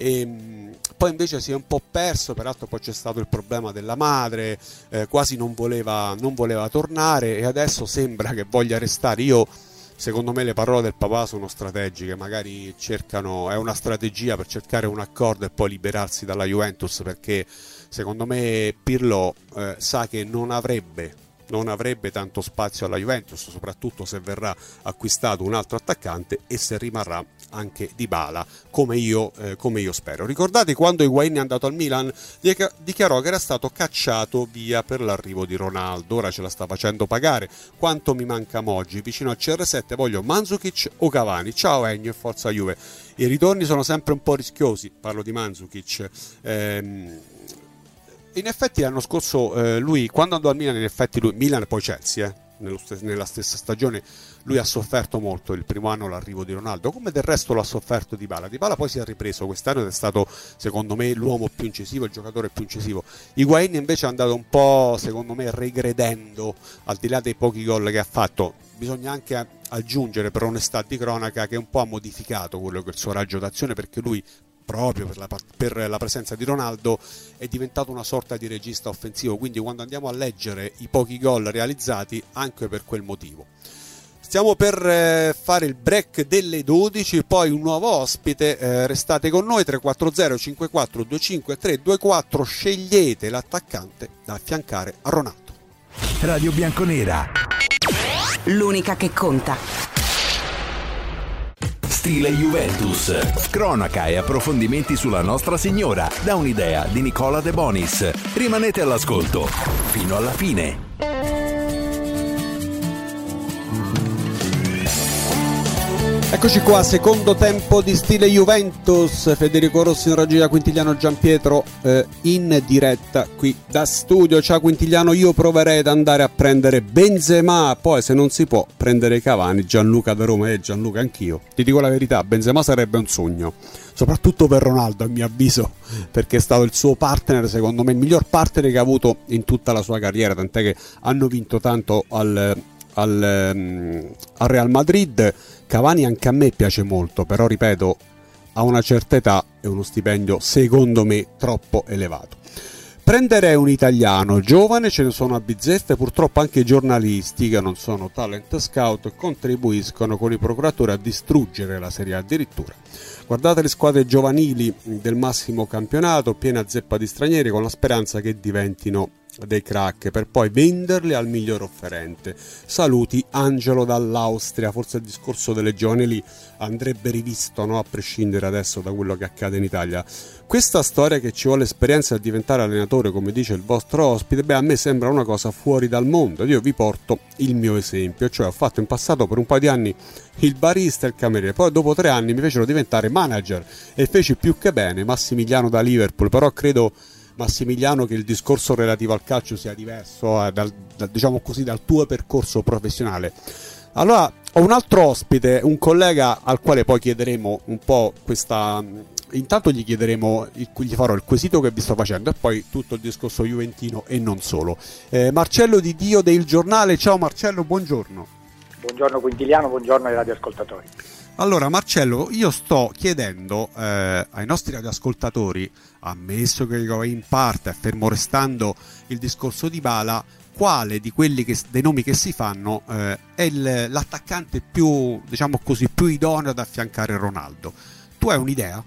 S2: E poi invece si è un po' perso. Peraltro poi c'è stato il problema della madre, eh, quasi non voleva, non voleva tornare, e adesso sembra che voglia restare. Io secondo me le parole del papà sono strategiche, magari cercano, è una strategia per cercare un accordo e poi liberarsi dalla Juventus, perché secondo me Pirlo eh, sa che non avrebbe non avrebbe tanto spazio alla Juventus, soprattutto se verrà acquistato un altro attaccante e se rimarrà anche Dybala, come io, eh, come io spero. Ricordate quando Higuain è andato al Milan? Dichiarò che era stato cacciato via per l'arrivo di Ronaldo. Ora ce la sta facendo pagare. Quanto mi manca Moggi? Vicino al C R sette voglio Mandzukic o Cavani. Ciao Ennio e forza Juve. I ritorni sono sempre un po' rischiosi, parlo di Mandzukic. ehm In effetti l'anno scorso eh, lui, quando andò al Milan, in effetti lui, Milan e poi Chelsea, eh, nello stes- nella stessa stagione lui ha sofferto molto il primo anno l'arrivo di Ronaldo, come del resto l'ha sofferto Dybala. Dybala poi si è ripreso quest'anno ed è stato secondo me l'uomo più incisivo, il giocatore più incisivo. Higuain invece è andato un po', secondo me, regredendo, al di là dei pochi gol che ha fatto. Bisogna anche aggiungere, per onestà di cronaca, che un po' ha modificato quello che è il suo raggio d'azione, perché lui, proprio per la, per la presenza di Ronaldo, è diventato una sorta di regista offensivo, quindi quando andiamo a leggere i pochi gol realizzati, anche per quel motivo. Stiamo per eh, fare il break delle dodici, poi un nuovo ospite, eh, restate con noi. Tre quattro zero cinque quattro due cinque tre due quattro, scegliete l'attaccante da affiancare a Ronaldo.
S1: Radio Bianconera,
S7: l'unica che conta.
S1: Stile Juventus, cronaca e approfondimenti sulla Nostra Signora, da un'idea di Nicola De Bonis. Rimanete all'ascolto fino alla fine.
S2: Eccoci qua, secondo tempo di Stile Juventus. Federico Rossi in regia, Quintiliano Giampietro eh, in diretta qui da studio. Ciao Quintiliano, io proverei ad andare a prendere Benzema, poi se non si può prendere Cavani. Gianluca da Roma e eh, Gianluca anch'io. Ti dico la verità, Benzema sarebbe un sogno, soprattutto per Ronaldo a mio avviso, perché è stato il suo partner, secondo me il miglior partner che ha avuto in tutta la sua carriera, tant'è che hanno vinto tanto al, al, um, al Real Madrid. Cavani anche a me piace molto, però ripeto, a una certa età è uno stipendio secondo me troppo elevato. Prenderei un italiano giovane, ce ne sono a bizzeffe, purtroppo anche i giornalisti che non sono talent scout contribuiscono con i procuratori a distruggere la Serie A addirittura. Guardate le squadre giovanili del massimo campionato, piena zeppa di stranieri, con la speranza che diventino dei crack per poi venderli al miglior offerente. Saluti Angelo dall'Austria. Forse il discorso delle giovanili andrebbe rivisto, no? A prescindere adesso da quello che accade in Italia. Questa storia che ci vuole esperienza a diventare allenatore, come dice il vostro ospite, beh, a me sembra una cosa fuori dal mondo. Io vi porto il mio esempio, cioè ho fatto in passato per un paio di anni il barista e il cameriere, poi dopo tre anni mi fecero diventare manager e feci più che bene. Massimiliano da Liverpool, però credo, Massimiliano, che il discorso relativo al calcio sia diverso eh, dal, dal, diciamo così, dal tuo percorso professionale. Allora ho un altro ospite, un collega al quale poi chiederemo un po' questa, intanto gli chiederemo, gli farò il quesito che vi sto facendo e poi tutto il discorso juventino e non solo. eh, Marcello Di Dio del Giornale. Ciao Marcello, buongiorno.
S10: Buongiorno Quintiliano, buongiorno ai radioascoltatori.
S2: Allora Marcello, io sto chiedendo eh, ai nostri radioascoltatori, ammesso che in parte, fermo restando il discorso di Dybala, quale di quelli che, dei nomi che si fanno eh, è il, l'attaccante più, diciamo così, più idoneo ad affiancare Ronaldo. Tu hai un'idea?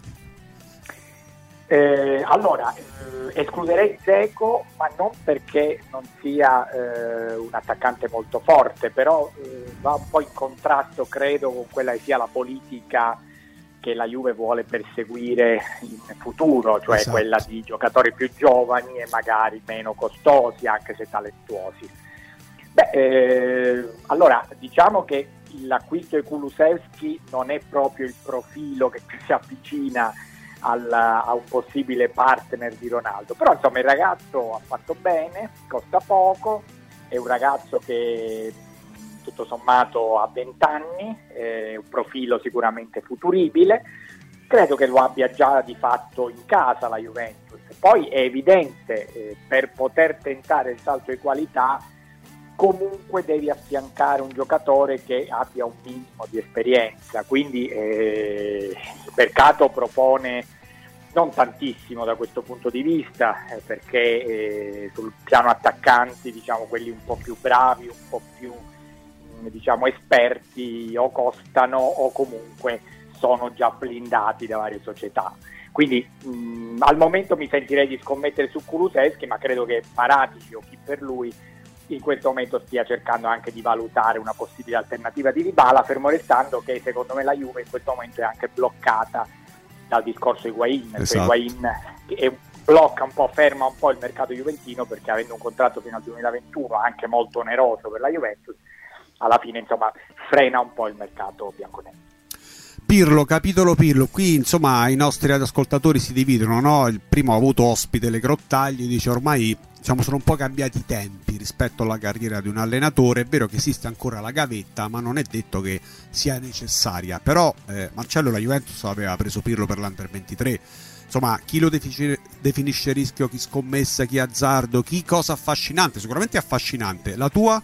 S10: Eh, allora, eh, escluderei Dzeko, ma non perché non sia eh, un attaccante molto forte, però eh, va un po' in contrasto, credo, con quella che sia la politica che la Juve vuole perseguire in futuro, cioè esatto, quella di giocatori più giovani e magari meno costosi, anche se talentuosi. Beh, eh, allora, diciamo che l'acquisto di Kulusevski non è proprio il profilo che più si avvicina Al, a un possibile partner di Ronaldo, però insomma il ragazzo ha fatto bene, costa poco, è un ragazzo che tutto sommato ha venti anni, è un profilo sicuramente futuribile, credo che lo abbia già di fatto in casa la Juventus. Poi è evidente, eh, per poter tentare il salto di qualità comunque devi affiancare un giocatore che abbia un minimo di esperienza, quindi eh, il mercato propone non tantissimo da questo punto di vista, eh, perché eh, sul piano attaccanti, diciamo, quelli un po' più bravi, un po' più mh, diciamo esperti o costano o comunque sono già blindati da varie società. Quindi mh, al momento mi sentirei di scommettere su Kulusevski, ma credo che Paratici o chi per lui in questo momento stia cercando anche di valutare una possibile alternativa di Dybala, fermo restando che secondo me la Juve in questo momento è anche bloccata dal discorso Higuain, esatto. Cioè Higuain è, blocca un po', ferma un po' il mercato juventino, perché avendo un contratto fino al duemilaventuno anche molto oneroso per la Juventus, alla fine insomma frena un po' il mercato bianconero.
S2: Pirlo, capitolo Pirlo, qui insomma i nostri ascoltatori si dividono, no? Il primo ha avuto ospite le Grottaglie, dice ormai diciamo, sono un po' cambiati i tempi rispetto alla carriera di un allenatore. È vero che esiste ancora la gavetta, ma non è detto che sia necessaria. Però eh, Marcello, la Juventus aveva preso Pirlo per l'Under ventitré. Insomma, chi lo definisce, definisce rischio, chi scommessa, chi azzardo, chi cosa affascinante? Sicuramente affascinante. La tua?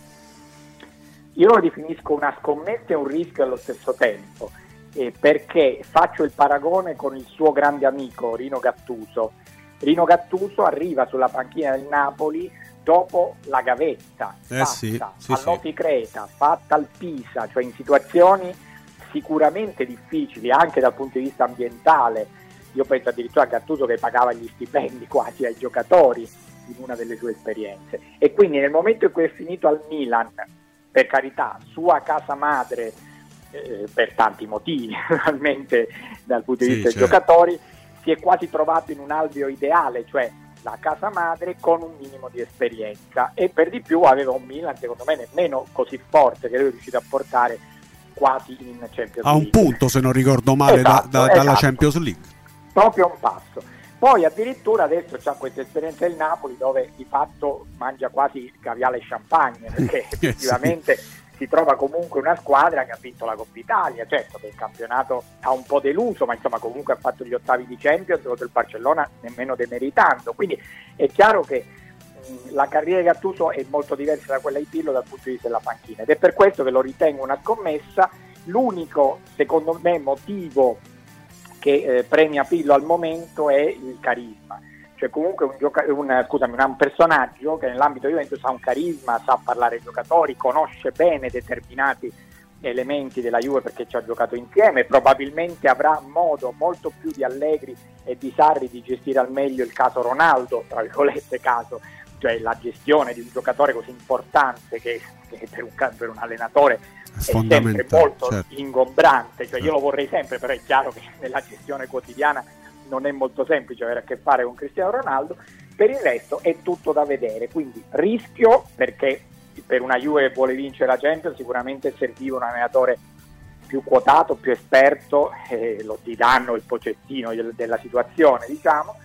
S10: Io lo definisco una scommessa e un rischio allo stesso tempo, eh, perché faccio il paragone con il suo grande amico Rino Gattuso. Rino Gattuso arriva sulla panchina del Napoli dopo la gavetta
S2: eh
S10: fatta
S2: sì, sì,
S10: al Noti Creta, fatta al Pisa, cioè in situazioni sicuramente difficili anche dal punto di vista ambientale. Io penso addirittura a Gattuso che pagava gli stipendi quasi ai giocatori in una delle sue esperienze, e quindi nel momento in cui è finito al Milan, per carità, sua casa madre, eh, per tanti motivi naturalmente dal punto di
S2: sì,
S10: vista
S2: certo.
S10: dei giocatori, si è quasi trovato in un alveo ideale, cioè la casa madre con un minimo di esperienza, e per di più aveva un Milan secondo me nemmeno così forte, che lui è riuscito a portare quasi in Champions League.
S2: A un punto, se non ricordo male,
S10: esatto,
S2: da, da, dalla
S10: esatto.
S2: Champions League.
S10: Proprio un passo. Poi addirittura adesso c'ha questa esperienza del Napoli dove di fatto mangia quasi caviale e champagne, perché effettivamente sì. si trova comunque una squadra che ha vinto la Coppa Italia. Certo che il campionato ha un po' deluso, ma insomma comunque ha fatto gli ottavi di Champions contro il Barcellona, nemmeno demeritando. Quindi è chiaro che mh, la carriera di Gattuso è molto diversa da quella di Pirlo dal punto di vista della panchina, ed è per questo che lo ritengo una scommessa. L'unico, secondo me, motivo che eh, premia Pirlo al momento è il carisma, cioè comunque un, gioca- un, scusami, un personaggio che nell'ambito di Juventus ha un carisma, sa parlare ai giocatori, conosce bene determinati elementi della Juve perché ci ha giocato insieme, probabilmente avrà modo molto più di Allegri e di Sarri di gestire al meglio il caso Ronaldo, tra virgolette caso, cioè la gestione di un giocatore così importante che, che per, un, per un allenatore è sempre molto certo. ingombrante, cioè io lo vorrei sempre, però è chiaro che nella gestione quotidiana non è molto semplice avere a che fare con Cristiano Ronaldo. Per il resto è tutto da vedere, quindi rischio, perché per una Juve che vuole vincere la Champions sicuramente serviva un allenatore più quotato, più esperto, eh, lo ti danno il Pochettino della situazione, diciamo,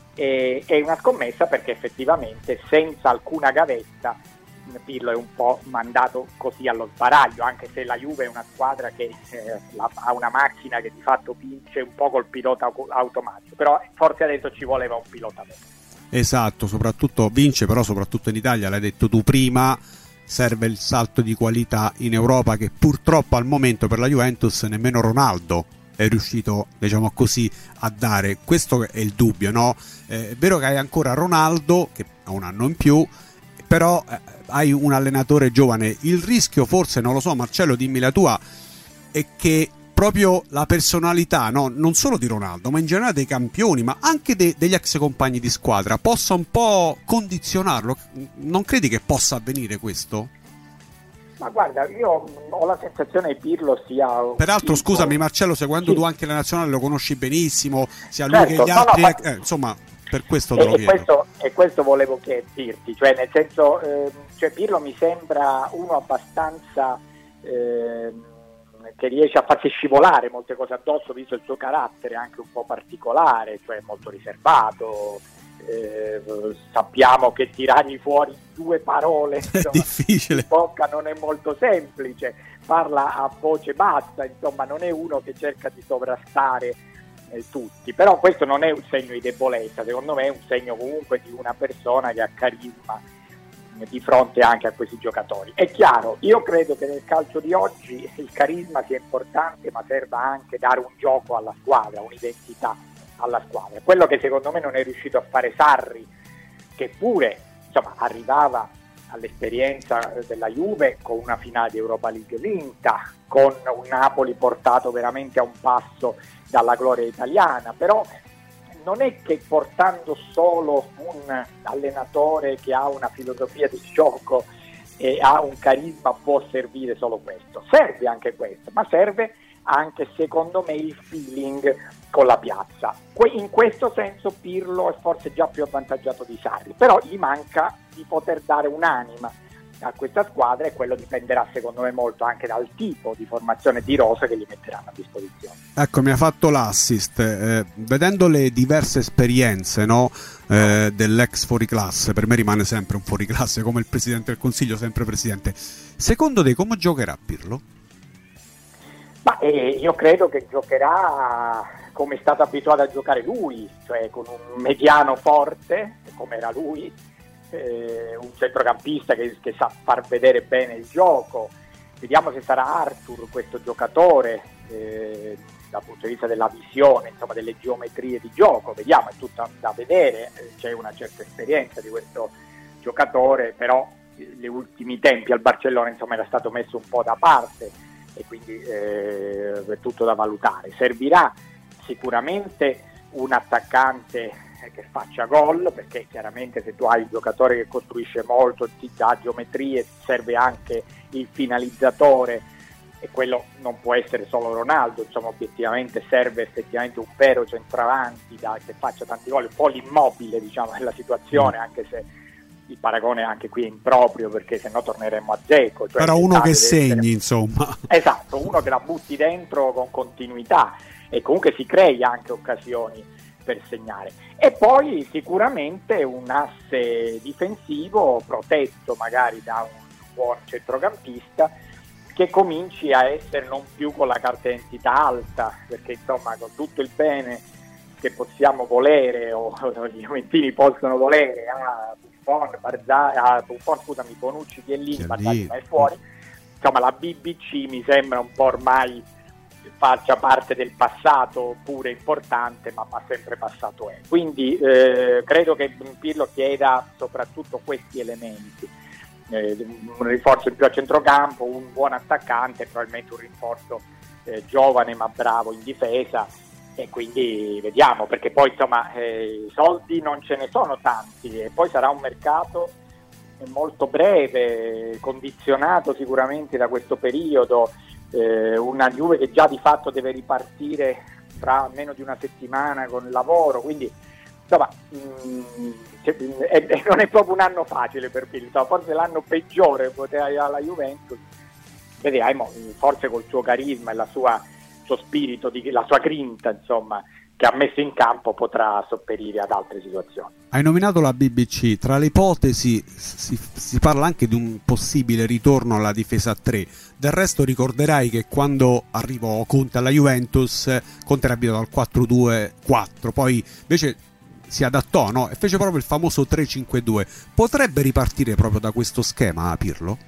S10: e, è una scommessa perché effettivamente senza alcuna gavetta Pirlo è un po' mandato così allo sbaraglio, anche se la Juve è una squadra che eh, la, ha una macchina che di fatto vince un po' col pilota automatico, però forse adesso ci voleva un pilota vero.
S2: Esatto, soprattutto vince, però soprattutto in Italia, l'hai detto tu prima, serve il salto di qualità in Europa che purtroppo al momento per la Juventus nemmeno Ronaldo è riuscito, diciamo così, a dare. Questo è il dubbio, no? Eh, è vero che hai ancora Ronaldo che ha un anno in più, però eh, hai un allenatore giovane. Il rischio forse, non lo so, Marcello, dimmi la tua, è che proprio la personalità, no, non solo di Ronaldo, ma in generale dei campioni, ma anche de- degli ex compagni di squadra, possa un po' condizionarlo. Non credi che possa avvenire questo?
S10: Ma guarda, io ho la sensazione che Pirlo sia...
S2: Peraltro,
S10: tipo...
S2: scusami Marcello, seguendo
S10: sì.
S2: tu anche la nazionale lo conosci benissimo, sia lui
S10: certo,
S2: che gli
S10: no,
S2: altri,
S10: no, ma...
S2: eh, insomma... Per questo te lo
S10: e,
S2: chiedo.
S10: Questo, e questo volevo dirti, cioè nel senso, eh, cioè Pirlo mi sembra uno abbastanza eh, che riesce a farsi scivolare molte cose addosso, visto il suo carattere anche un po' particolare, cioè molto riservato. Eh, sappiamo che tirargli fuori due parole insomma,
S2: difficile.
S10: in bocca non è molto semplice, parla a voce bassa, insomma non è uno che cerca di sovrastare tutti, però questo non è un segno di debolezza, secondo me è un segno comunque di una persona che ha carisma di fronte anche a questi giocatori. È chiaro, io credo che nel calcio di oggi il carisma sia importante, ma serva anche dare un gioco alla squadra, un'identità alla squadra, quello che secondo me non è riuscito a fare Sarri, che pure insomma arrivava all'esperienza della Juve con una finale di Europa League vinta, con un Napoli portato veramente a un passo dalla gloria italiana, però non è che portando solo un allenatore che ha una filosofia di gioco e ha un carisma può servire solo questo, serve anche questo, ma serve anche secondo me il feeling con la piazza. In questo senso Pirlo è forse già più avvantaggiato di Sarri, però gli manca di poter dare un'anima a questa squadra, e quello dipenderà secondo me molto anche dal tipo di formazione di rosa che gli metteranno a disposizione.
S2: Ecco, mi ha fatto l'assist, eh, vedendo le diverse esperienze, no, eh, dell'ex fuoriclasse, per me rimane sempre un fuoriclasse come il Presidente del Consiglio, sempre Presidente. Secondo te come giocherà Pirlo?
S10: Ma eh, io credo che giocherà come è stato abituato a giocare lui, cioè con un mediano forte, come era lui, eh, un centrocampista che, che sa far vedere bene il gioco. Vediamo se sarà Arthur questo giocatore, eh, dal punto di vista della visione, insomma, delle geometrie di gioco, vediamo, è tutto da vedere, c'è una certa esperienza di questo giocatore, però negli ultimi tempi al Barcellona, insomma, era stato messo un po' da parte, e quindi eh, è tutto da valutare. Servirà sicuramente un attaccante che faccia gol, perché chiaramente se tu hai il giocatore che costruisce molto, ti dà geometrie, serve anche il finalizzatore, e quello non può essere solo Ronaldo, insomma obiettivamente serve effettivamente un vero centravanti da, che faccia tanti gol, un po' l'immobile, diciamo, della situazione, anche se il paragone anche qui è improprio, perché sennò torneremmo a Dzeko, cioè
S2: però uno che segni,
S10: essere...
S2: insomma,
S10: esatto, uno che la butti dentro con continuità e comunque si crei anche occasioni per segnare. E poi sicuramente un asse difensivo protetto magari da un buon centrocampista, che cominci a essere non più con la carta d'identità alta, perché insomma con tutto il bene che possiamo volere, o, o gli Juventini possono volere a Buffon, Barzagli, a Buffon, scusami, Bonucci, Chiellini, Barzagli, ma è fuori, insomma la B B C mi sembra un po' ormai faccia parte del passato, pure importante, ma, ma sempre passato è. Quindi eh, credo che Pirlo chieda soprattutto questi elementi, eh, un rinforzo in più a centrocampo, un buon attaccante, probabilmente un rinforzo eh, giovane ma bravo in difesa, e quindi vediamo, perché poi insomma eh, i soldi non ce ne sono tanti, e poi sarà un mercato molto breve, condizionato sicuramente da questo periodo. Eh, una Juve che già di fatto deve ripartire tra meno di una settimana con il lavoro, quindi insomma mh, è, è, non è proprio un anno facile per Pirlo, forse l'anno peggiore poteva alla Juventus. Vediamo, forse col suo carisma e la sua, il suo spirito, di, la sua grinta, insomma, che ha messo in campo, potrà sopperire ad altre situazioni.
S2: Hai nominato la B B C, tra le ipotesi si, si parla anche di un possibile ritorno alla difesa a tre. Del resto ricorderai che quando arrivò Conte alla Juventus, Conte era abituato al quattro due quattro, poi invece si adattò, no? E fece proprio il famoso tre cinque due. Potrebbe ripartire proprio da questo schema, Pirlo?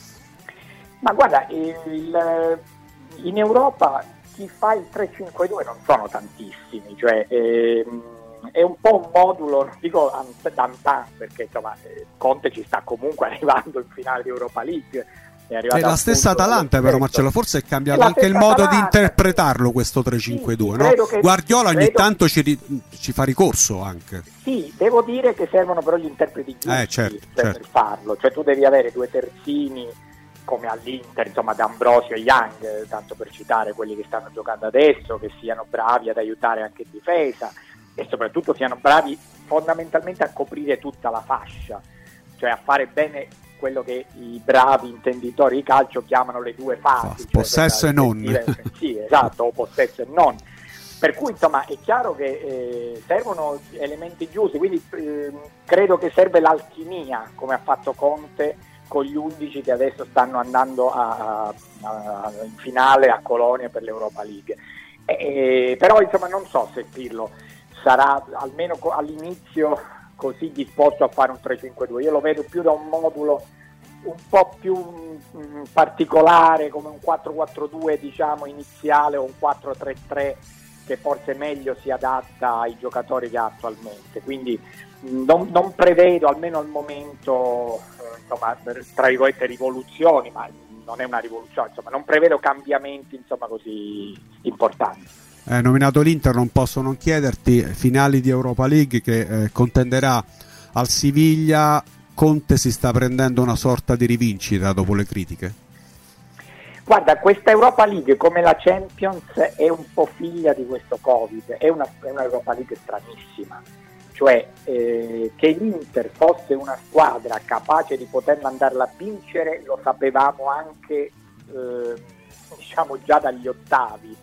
S10: Ma guarda, il, in Europa chi fa il tre cinque due non sono tantissimi, cioè ehm, è un po' un modulo, non dico d'antan, perché insomma Conte ci sta comunque arrivando in finale di Europa League. È, è
S2: la stessa Atalanta però, Marcello, forse è cambiato anche il modo Atalanta di interpretarlo questo tre cinque due, sì, no? Che, Guardiola ogni credo... tanto ci, ci fa ricorso anche.
S10: Sì, devo dire che servono però gli interpreti giusti
S2: eh, certo,
S10: per
S2: certo.
S10: farlo, cioè tu devi avere due terzini come all'Inter, insomma D'Ambrosio e Young, tanto per citare quelli che stanno giocando adesso, che siano bravi ad aiutare anche in difesa e soprattutto siano bravi fondamentalmente a coprire tutta la fascia, cioè a fare bene quello che i bravi intenditori di calcio chiamano le due fasi, cioè
S2: possesso e non
S10: sì, esatto, o possesso e non, per cui insomma è chiaro che eh, servono elementi giusti, quindi eh, credo che serve l'alchimia, come ha fatto Conte con gli undici che adesso stanno andando a, a, a, in finale a Colonia per l'Europa League, e, però insomma non so se Pirlo sarà almeno co- all'inizio così disposto a fare un tre cinque due. Io lo vedo più da un modulo un po' più mh, particolare, come un quattro quattro due diciamo iniziale, o un quattro tre tre che forse meglio si adatta ai giocatori che ha attualmente, quindi mh, non, non prevedo almeno al momento eh, insomma, tra virgolette rivoluzioni, ma non è una rivoluzione, insomma non prevedo cambiamenti insomma così importanti.
S2: Eh, nominato l'Inter, non posso non chiederti, finali di Europa League che eh, contenderà al Siviglia. Conte si sta prendendo una sorta di rivincita dopo le critiche?
S10: Guarda, questa Europa League come la Champions è un po' figlia di questo Covid, è una, è una Europa League stranissima, cioè eh, che l'Inter fosse una squadra capace di poter mandarla a vincere lo sapevamo anche eh, diciamo già dagli ottavi,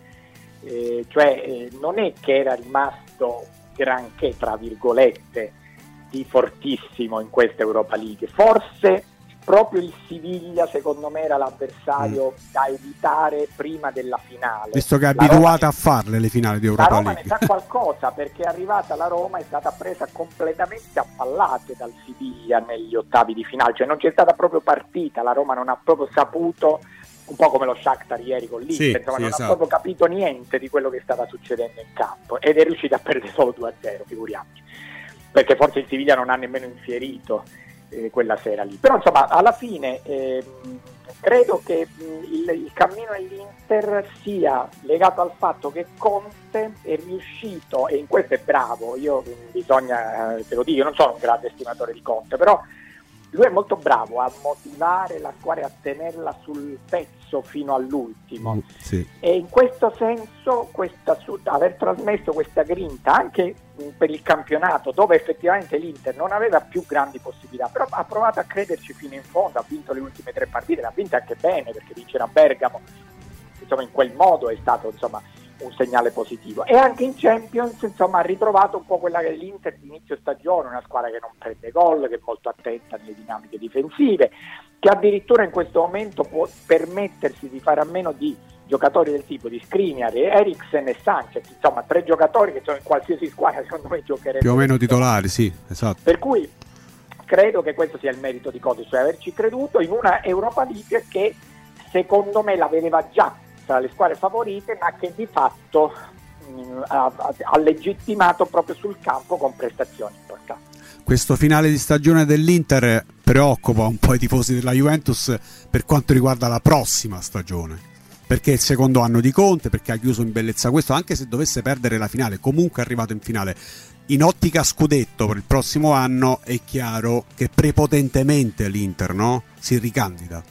S10: eh, cioè eh, non è che era rimasto granché tra virgolette di fortissimo in questa Europa League, forse proprio il Siviglia secondo me era l'avversario mm. da evitare prima della finale,
S2: visto che è abituata a farle le finali di Europa
S10: la Roma
S2: League.
S10: Ne sa qualcosa, perché è arrivata la Roma, è stata presa completamente a pallate dal Siviglia negli ottavi di finale, cioè non c'è stata proprio partita, la Roma non ha proprio saputo, un po' come lo Shakhtar ieri con l'Inter,
S2: sì,
S10: insomma,
S2: sì,
S10: non
S2: esatto.
S10: ha proprio capito niente di quello che stava succedendo in campo ed è riuscita a perdere solo due a zero, figuriamoci, perché forse il Siviglia non ha nemmeno infierito eh, quella sera lì. Però insomma alla fine eh, credo che mh, il, il cammino dell'Inter sia legato al fatto che Conte è riuscito, e in questo è bravo, io mh, bisogna, eh, te lo dico, io non sono un grande estimatore di Conte, però lui è molto bravo a motivare la squadra, a tenerla sul pezzo fino all'ultimo.
S2: Mm, sì.
S10: E in questo senso questa, aver trasmesso questa grinta anche per il campionato, dove effettivamente l'Inter non aveva più grandi possibilità, però ha provato a crederci fino in fondo, ha vinto le ultime tre partite, le ha vinte anche bene, perché vincere a Bergamo insomma in quel modo è stato insomma un segnale positivo, e anche in Champions insomma ha ritrovato un po' quella che è l'Inter di inizio stagione, una squadra che non prende gol, che è molto attenta alle dinamiche difensive, che addirittura in questo momento può permettersi di fare a meno di giocatori del tipo di Skriniar, Eriksen e Sanchez, insomma tre giocatori che sono in qualsiasi squadra secondo me giocherebbero
S2: più o meno titolari, sì, esatto.
S10: Per cui credo che questo sia il merito di Conte, cioè averci creduto in una Europa League che secondo me la vedeva già tra le squadre favorite, ma che di fatto mh, ha, ha legittimato proprio sul campo con prestazioni importanti.
S2: Questo finale di stagione dell'Inter preoccupa un po' i tifosi della Juventus per quanto riguarda la prossima stagione, perché è il secondo anno di Conte, perché ha chiuso in bellezza questo, anche se dovesse perdere la finale, comunque è arrivato in finale. In ottica scudetto per il prossimo anno è chiaro che prepotentemente l'Inter, no? si ricandida.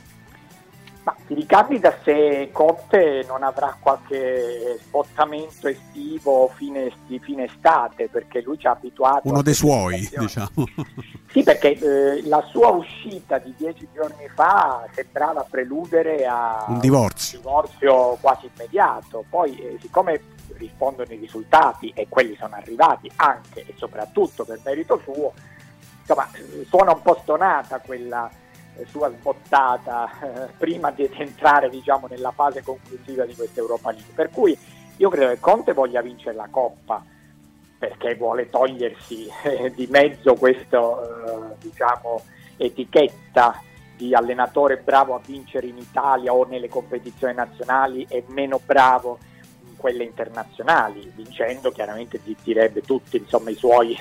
S10: Ma si ricandida se Conte non avrà qualche spostamento estivo fine, di fine estate, perché lui ci ha abituato.
S2: Uno dei suoi, diciamo.
S10: Sì, perché eh, la sua uscita di dieci giorni fa sembrava preludere a
S2: un divorzio,
S10: un divorzio quasi immediato. Poi, eh, siccome rispondono i risultati, e quelli sono arrivati anche e soprattutto per merito suo, insomma, suona un po' stonata quella sua sbottata eh, prima di entrare diciamo nella fase conclusiva di questa Europa League, per cui io credo che Conte voglia vincere la Coppa perché vuole togliersi eh, di mezzo questo eh, diciamo etichetta di allenatore bravo a vincere in Italia o nelle competizioni nazionali e meno bravo in quelle internazionali, vincendo chiaramente zittirebbe tutti insomma i suoi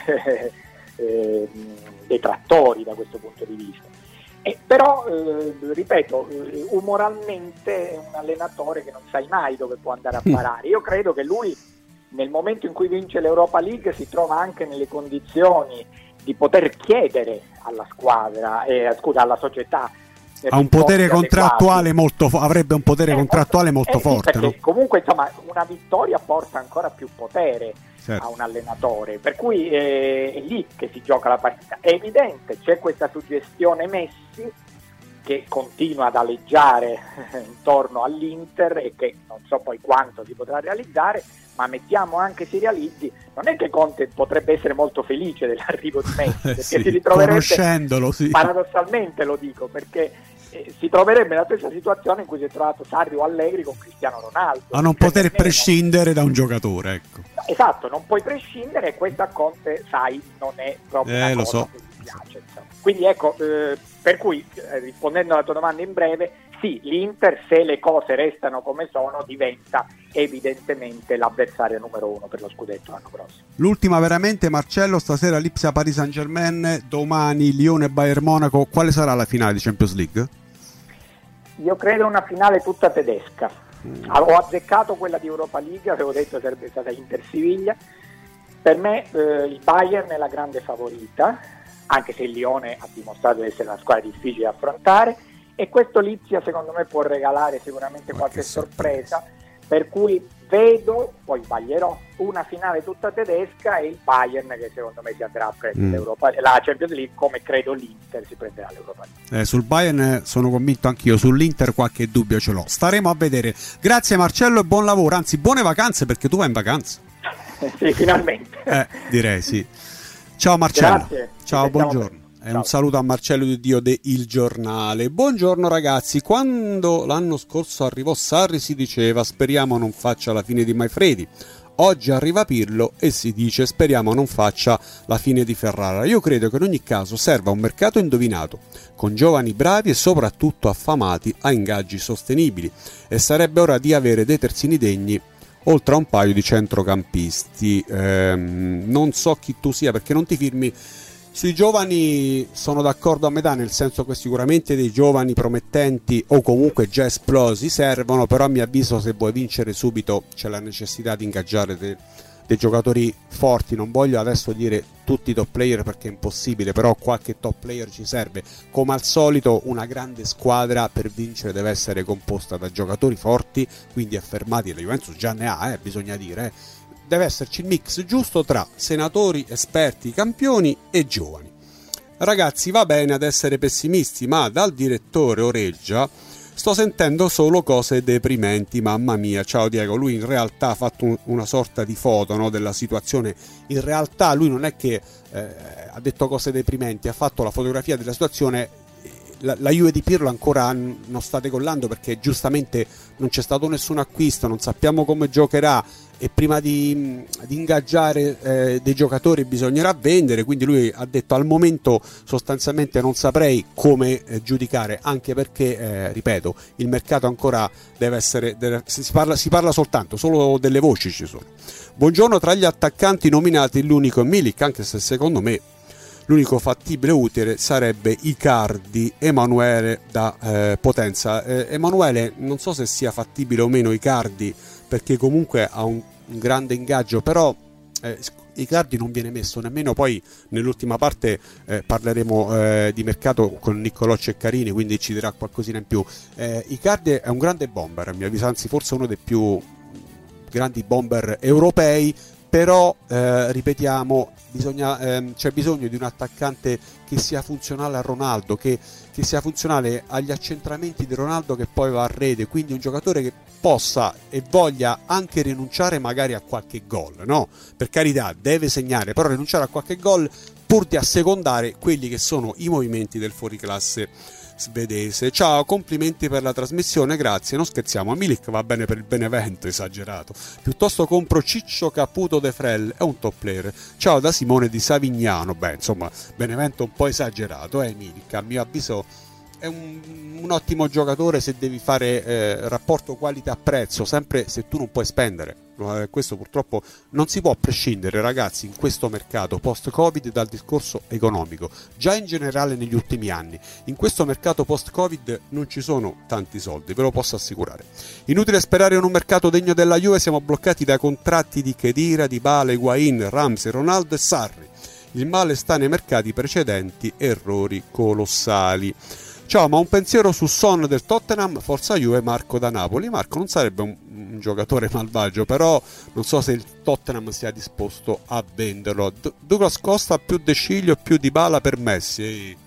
S10: eh, detrattori da questo punto di vista. Eh, però, eh, ripeto, eh, umoralmente è un allenatore che non sai mai dove può andare a parare. Io credo che lui, nel momento in cui vince l'Europa League, si trova anche nelle condizioni di poter chiedere alla squadra, eh, scusa, alla società.
S2: Ha un potere contrattuale molto fo- avrebbe un potere eh, contrattuale molto
S10: eh,
S2: forte.
S10: Sì, perché
S2: no?
S10: comunque insomma una vittoria porta ancora più potere.
S2: Certo.
S10: A un allenatore, per cui eh, è lì che si gioca la partita. È evidente, c'è questa suggestione Messi che continua ad aleggiare intorno all'Inter e che non so poi quanto si potrà realizzare, ma mettiamo anche si realizzi, non è che Conte potrebbe essere molto felice dell'arrivo di Messi, perché
S2: sì,
S10: si ritroverebbe,
S2: conoscendolo, sì.
S10: paradossalmente lo dico, perché eh, si troverebbe nella stessa situazione in cui si è trovato Sarri o Allegri con Cristiano Ronaldo.
S2: A non poter prescindere da un giocatore, ecco.
S10: Esatto, non puoi prescindere, e questa Conte, sai, non è proprio
S2: eh,
S10: una
S2: lo
S10: cosa
S2: so.
S10: che mi piace. Insomma. Quindi ecco, eh, per cui eh, rispondendo alla tua domanda in breve, sì, l'Inter, se le cose restano come sono, diventa evidentemente l'avversario numero uno per lo scudetto l'anno prossimo.
S2: L'ultima veramente, Marcello, stasera Lipsia Paris Saint-Germain, domani Lione Bayern Monaco, quale sarà la finale di Champions League?
S10: Io credo una finale tutta tedesca. Mm. Ho azzeccato quella di Europa League, avevo detto sarebbe stata Inter-Siviglia. Per me eh, il Bayern è la grande favorita, anche se il Lione ha dimostrato di essere una squadra difficile da affrontare, e questo Lipsia secondo me può regalare sicuramente qualche sorpresa, per cui vedo, poi sbaglierò, una finale tutta tedesca e il Bayern che secondo me si andrà a prendere mm. l'Europa, la Champions League, come credo l'Inter si prenderà l'Europa League.
S2: Eh, sul Bayern sono convinto anch'io, sull'Inter qualche dubbio ce l'ho. Staremo a vedere. Grazie Marcello e buon lavoro, anzi buone vacanze, perché tu vai in vacanza.
S10: Sì, finalmente.
S2: Eh, direi sì. Ciao Marcello.
S10: Grazie.
S2: Ciao, buongiorno. E un saluto a Marcello Di Dio de Il Giornale. Buongiorno ragazzi, quando l'anno scorso arrivò Sarri si diceva speriamo non faccia la fine di Manfredi. Oggi arriva Pirlo e si dice speriamo non faccia la fine di Ferrara. Io credo che in ogni caso serva un mercato indovinato, con giovani bravi e soprattutto affamati a ingaggi sostenibili, e sarebbe ora di avere dei terzini degni oltre a un paio di centrocampisti. Ehm, non so chi tu sia perché non ti firmi. Sui giovani sono d'accordo a metà, nel senso che sicuramente dei giovani promettenti o comunque già esplosi servono, però a mio avviso se vuoi vincere subito c'è la necessità di ingaggiare dei, dei giocatori forti. Non voglio adesso dire tutti i top player perché è impossibile, però qualche top player ci serve. Come al solito una grande squadra per vincere deve essere composta da giocatori forti, quindi affermati. La Juventus già ne ha, eh, bisogna dire, eh. Deve esserci il mix giusto tra senatori, esperti, campioni e giovani. Ragazzi, va bene ad essere pessimisti, ma dal direttore Oreggia sto sentendo solo cose deprimenti, mamma mia. Ciao Diego, lui in realtà ha fatto un, una sorta di foto, no, della situazione. In realtà lui non è che eh, ha detto cose deprimenti, ha fatto la fotografia della situazione. La, la Juve di Pirlo ancora non sta decollando perché giustamente non c'è stato nessun acquisto, non sappiamo come giocherà e prima di, di ingaggiare eh, dei giocatori bisognerà vendere, quindi lui ha detto al momento sostanzialmente non saprei come eh, giudicare, anche perché eh, ripeto, il mercato ancora deve essere deve, si, parla, si parla soltanto, solo delle voci ci sono. Buongiorno, tra gli attaccanti nominati l'unico è Milik, anche se secondo me l'unico fattibile utile sarebbe Icardi. Emanuele da eh, Potenza. eh, Emanuele, non so se sia fattibile o meno Icardi perché comunque ha un, un grande ingaggio, però eh, Icardi non viene messo nemmeno. Poi nell'ultima parte eh, parleremo eh, di mercato con Niccolò Ceccarini, quindi ci dirà qualcosina in più. eh, Icardi è un grande bomber, a mio avviso, anzi forse uno dei più grandi bomber europei, però eh, ripetiamo, bisogna, ehm, c'è bisogno di un attaccante che sia funzionale a Ronaldo, che, che sia funzionale agli accentramenti di Ronaldo, che poi va a rete, quindi un giocatore che possa e voglia anche rinunciare magari a qualche gol, no? Per carità, deve segnare, però rinunciare a qualche gol pur di assecondare quelli che sono i movimenti del fuoriclasse svedese. Ciao, complimenti per la trasmissione, grazie. Non scherziamo, a Milik va bene per il Benevento, esagerato. Piuttosto compro Ciccio Caputo De Frel, è un top player. Ciao da Simone di Savignano. Beh, insomma, Benevento un po' esagerato, eh Milik, a mio avviso è un, un ottimo giocatore se devi fare eh, rapporto qualità-prezzo, sempre se tu non puoi spendere. Eh, questo purtroppo non si può prescindere, ragazzi, in questo mercato post-Covid dal discorso economico, già in generale negli ultimi anni. In questo mercato post-Covid non ci sono tanti soldi, ve lo posso assicurare. Inutile sperare in un mercato degno della Juve, siamo bloccati dai contratti di Khedira, Dybala, Higuain, Ramsey, Ronaldo e Sarri. Il male sta nei mercati precedenti, errori colossali. Ciao, ma un pensiero su Son del Tottenham, forza Juve, Marco da Napoli. Marco, non sarebbe un, un giocatore malvagio, però non so se il Tottenham sia disposto a venderlo. D- Douglas Costa più De Sciglio più Dybala per Messi. E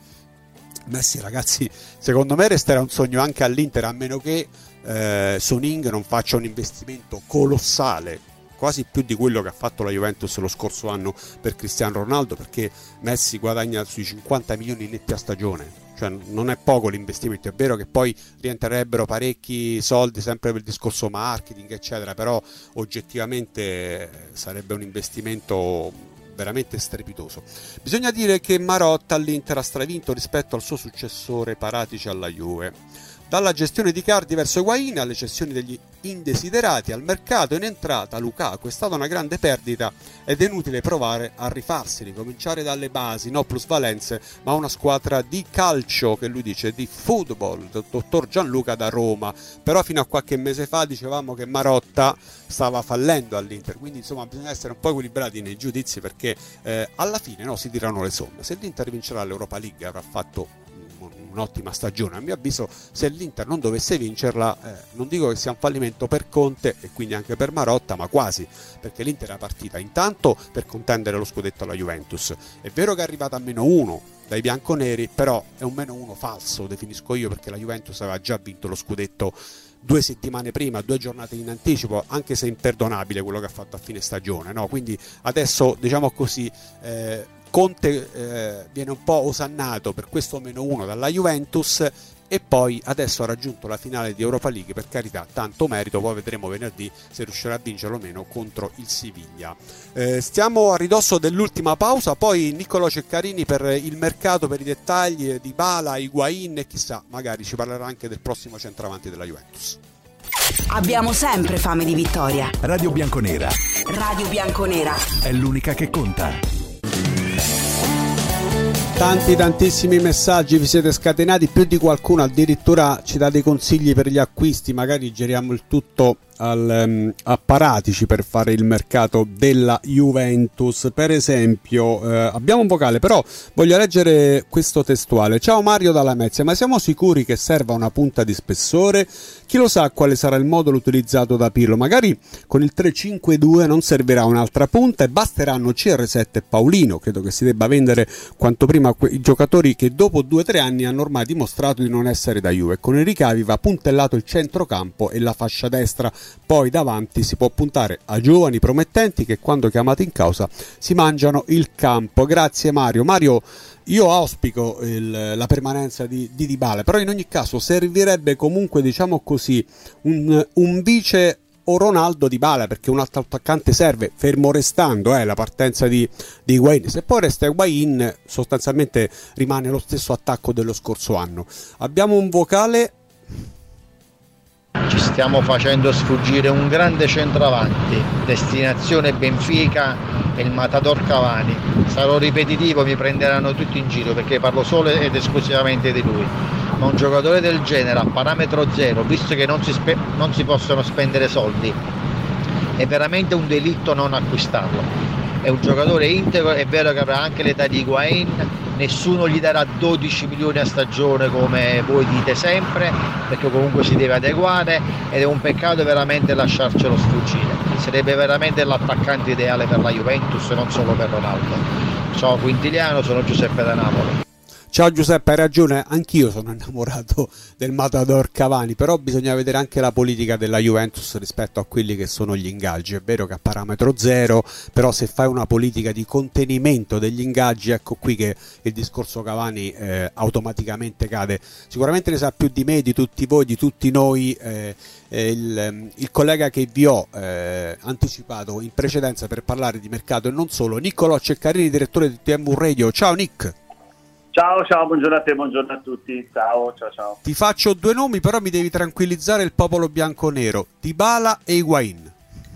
S2: Messi, ragazzi, secondo me resterà un sogno anche all'Inter, a meno che eh, Soning non faccia un investimento colossale, quasi più di quello che ha fatto la Juventus lo scorso anno per Cristiano Ronaldo, perché Messi guadagna sui cinquanta milioni netti a stagione. Cioè non è poco l'investimento. È vero che poi rientrerebbero parecchi soldi sempre per il discorso marketing eccetera, però oggettivamente sarebbe un investimento veramente strepitoso. Bisogna dire che Marotta all'Inter ha stravinto rispetto al suo successore Paratici alla Juve. Dalla gestione di Icardi verso Higuain, alle cessioni degli indesiderati, al mercato in entrata Lukaku, è stata una grande perdita ed è inutile provare a rifarsi, ricominciare dalle basi, no plusvalenze, ma una squadra di calcio, che lui dice di football, dottor Gianluca da Roma. Però fino a qualche mese fa dicevamo che Marotta stava fallendo all'Inter, quindi insomma bisogna essere un po' equilibrati nei giudizi, perché eh, alla fine no, si tirano le somme. Se l'Inter vincerà l'Europa League avrà fatto un'ottima stagione a mio avviso. Se l'Inter non dovesse vincerla, eh, non dico che sia un fallimento per Conte e quindi anche per Marotta, ma quasi, perché l'Inter è una partita intanto per contendere lo scudetto alla Juventus. È vero che è arrivata a meno uno dai bianconeri, però è un meno uno falso, definisco io, perché la Juventus aveva già vinto lo scudetto due settimane prima, due giornate in anticipo, anche se è imperdonabile quello che ha fatto a fine stagione, no? Quindi adesso, diciamo così, eh, Conte eh, viene un po' osannato per questo meno uno dalla Juventus, e poi adesso ha raggiunto la finale di Europa League, per carità, tanto merito, poi vedremo venerdì se riuscirà a vincerlo o meno contro il Siviglia. Eh, stiamo a ridosso dell'ultima pausa, poi Niccolò Ceccarini per il mercato, per i dettagli di Dybala, Higuain e chissà, magari ci parlerà anche del prossimo centravanti della Juventus.
S7: Abbiamo sempre fame di vittoria.
S1: Radio Bianconera.
S7: Radio Bianconera
S1: È l'unica che conta.
S2: Tanti tantissimi messaggi vi siete scatenati, più di qualcuno addirittura ci dà dei consigli per gli acquisti, magari giriamo il tutto al, um, a Paratici per fare il mercato della Juventus. Per esempio eh, abbiamo un vocale, però voglio leggere questo testuale. Ciao Mario dalla Lamezia, ma siamo sicuri che serva una punta di spessore? Chi lo sa quale sarà il modulo utilizzato da Pirlo? Magari con il tre cinque due non servirà un'altra punta e basteranno C R sette e Paulino. Credo che si debba vendere quanto prima quei giocatori che dopo due o tre anni hanno ormai dimostrato di non essere da Juve. Con i ricavi va puntellato il centrocampo e la fascia destra, poi davanti si può puntare a giovani promettenti che quando chiamati in causa si mangiano il campo. Grazie Mario. Mario, io auspico il, la permanenza di, di Dybala, però in ogni caso servirebbe comunque, diciamo così, un, un vice o Ronaldo Dybala, perché un altro attaccante serve, fermo restando eh, la partenza di, di Higuain. Se poi resta Higuain, sostanzialmente rimane lo stesso attacco dello scorso anno. Abbiamo un vocale.
S11: Ci stiamo facendo sfuggire un grande centravanti, destinazione Benfica e il Matador Cavani. Sarò ripetitivo, mi prenderanno tutti in giro perché parlo solo ed esclusivamente di lui, ma un giocatore del genere a parametro zero, visto che non si, spe- non si possono spendere soldi, è veramente un delitto non acquistarlo. È un giocatore integro, è vero che avrà anche l'età di Higuain, nessuno gli darà dodici milioni a stagione come voi dite sempre, perché comunque si deve adeguare, ed è un peccato veramente lasciarcelo sfuggire. Sarebbe veramente l'attaccante ideale per la Juventus, non solo per Ronaldo. Ciao Quintiliano, sono Giuseppe da Napoli.
S2: Ciao Giuseppe, hai ragione, anch'io sono innamorato del Matador Cavani, però bisogna vedere anche la politica della Juventus rispetto a quelli che sono gli ingaggi. È vero che a parametro zero, però se fai una politica di contenimento degli ingaggi, ecco qui che il discorso Cavani eh, automaticamente cade. Sicuramente ne sa più di me, di tutti voi, di tutti noi eh, eh, il, il collega che vi ho eh, anticipato in precedenza per parlare di mercato e non solo, Niccolò Ceccarini, direttore di T M U Radio. Ciao Nick.
S12: Ciao, ciao, buongiorno a te, buongiorno a tutti. Ciao, ciao, ciao.
S2: Ti faccio due nomi, però mi devi tranquillizzare il popolo bianconero: Dybala e Higuain.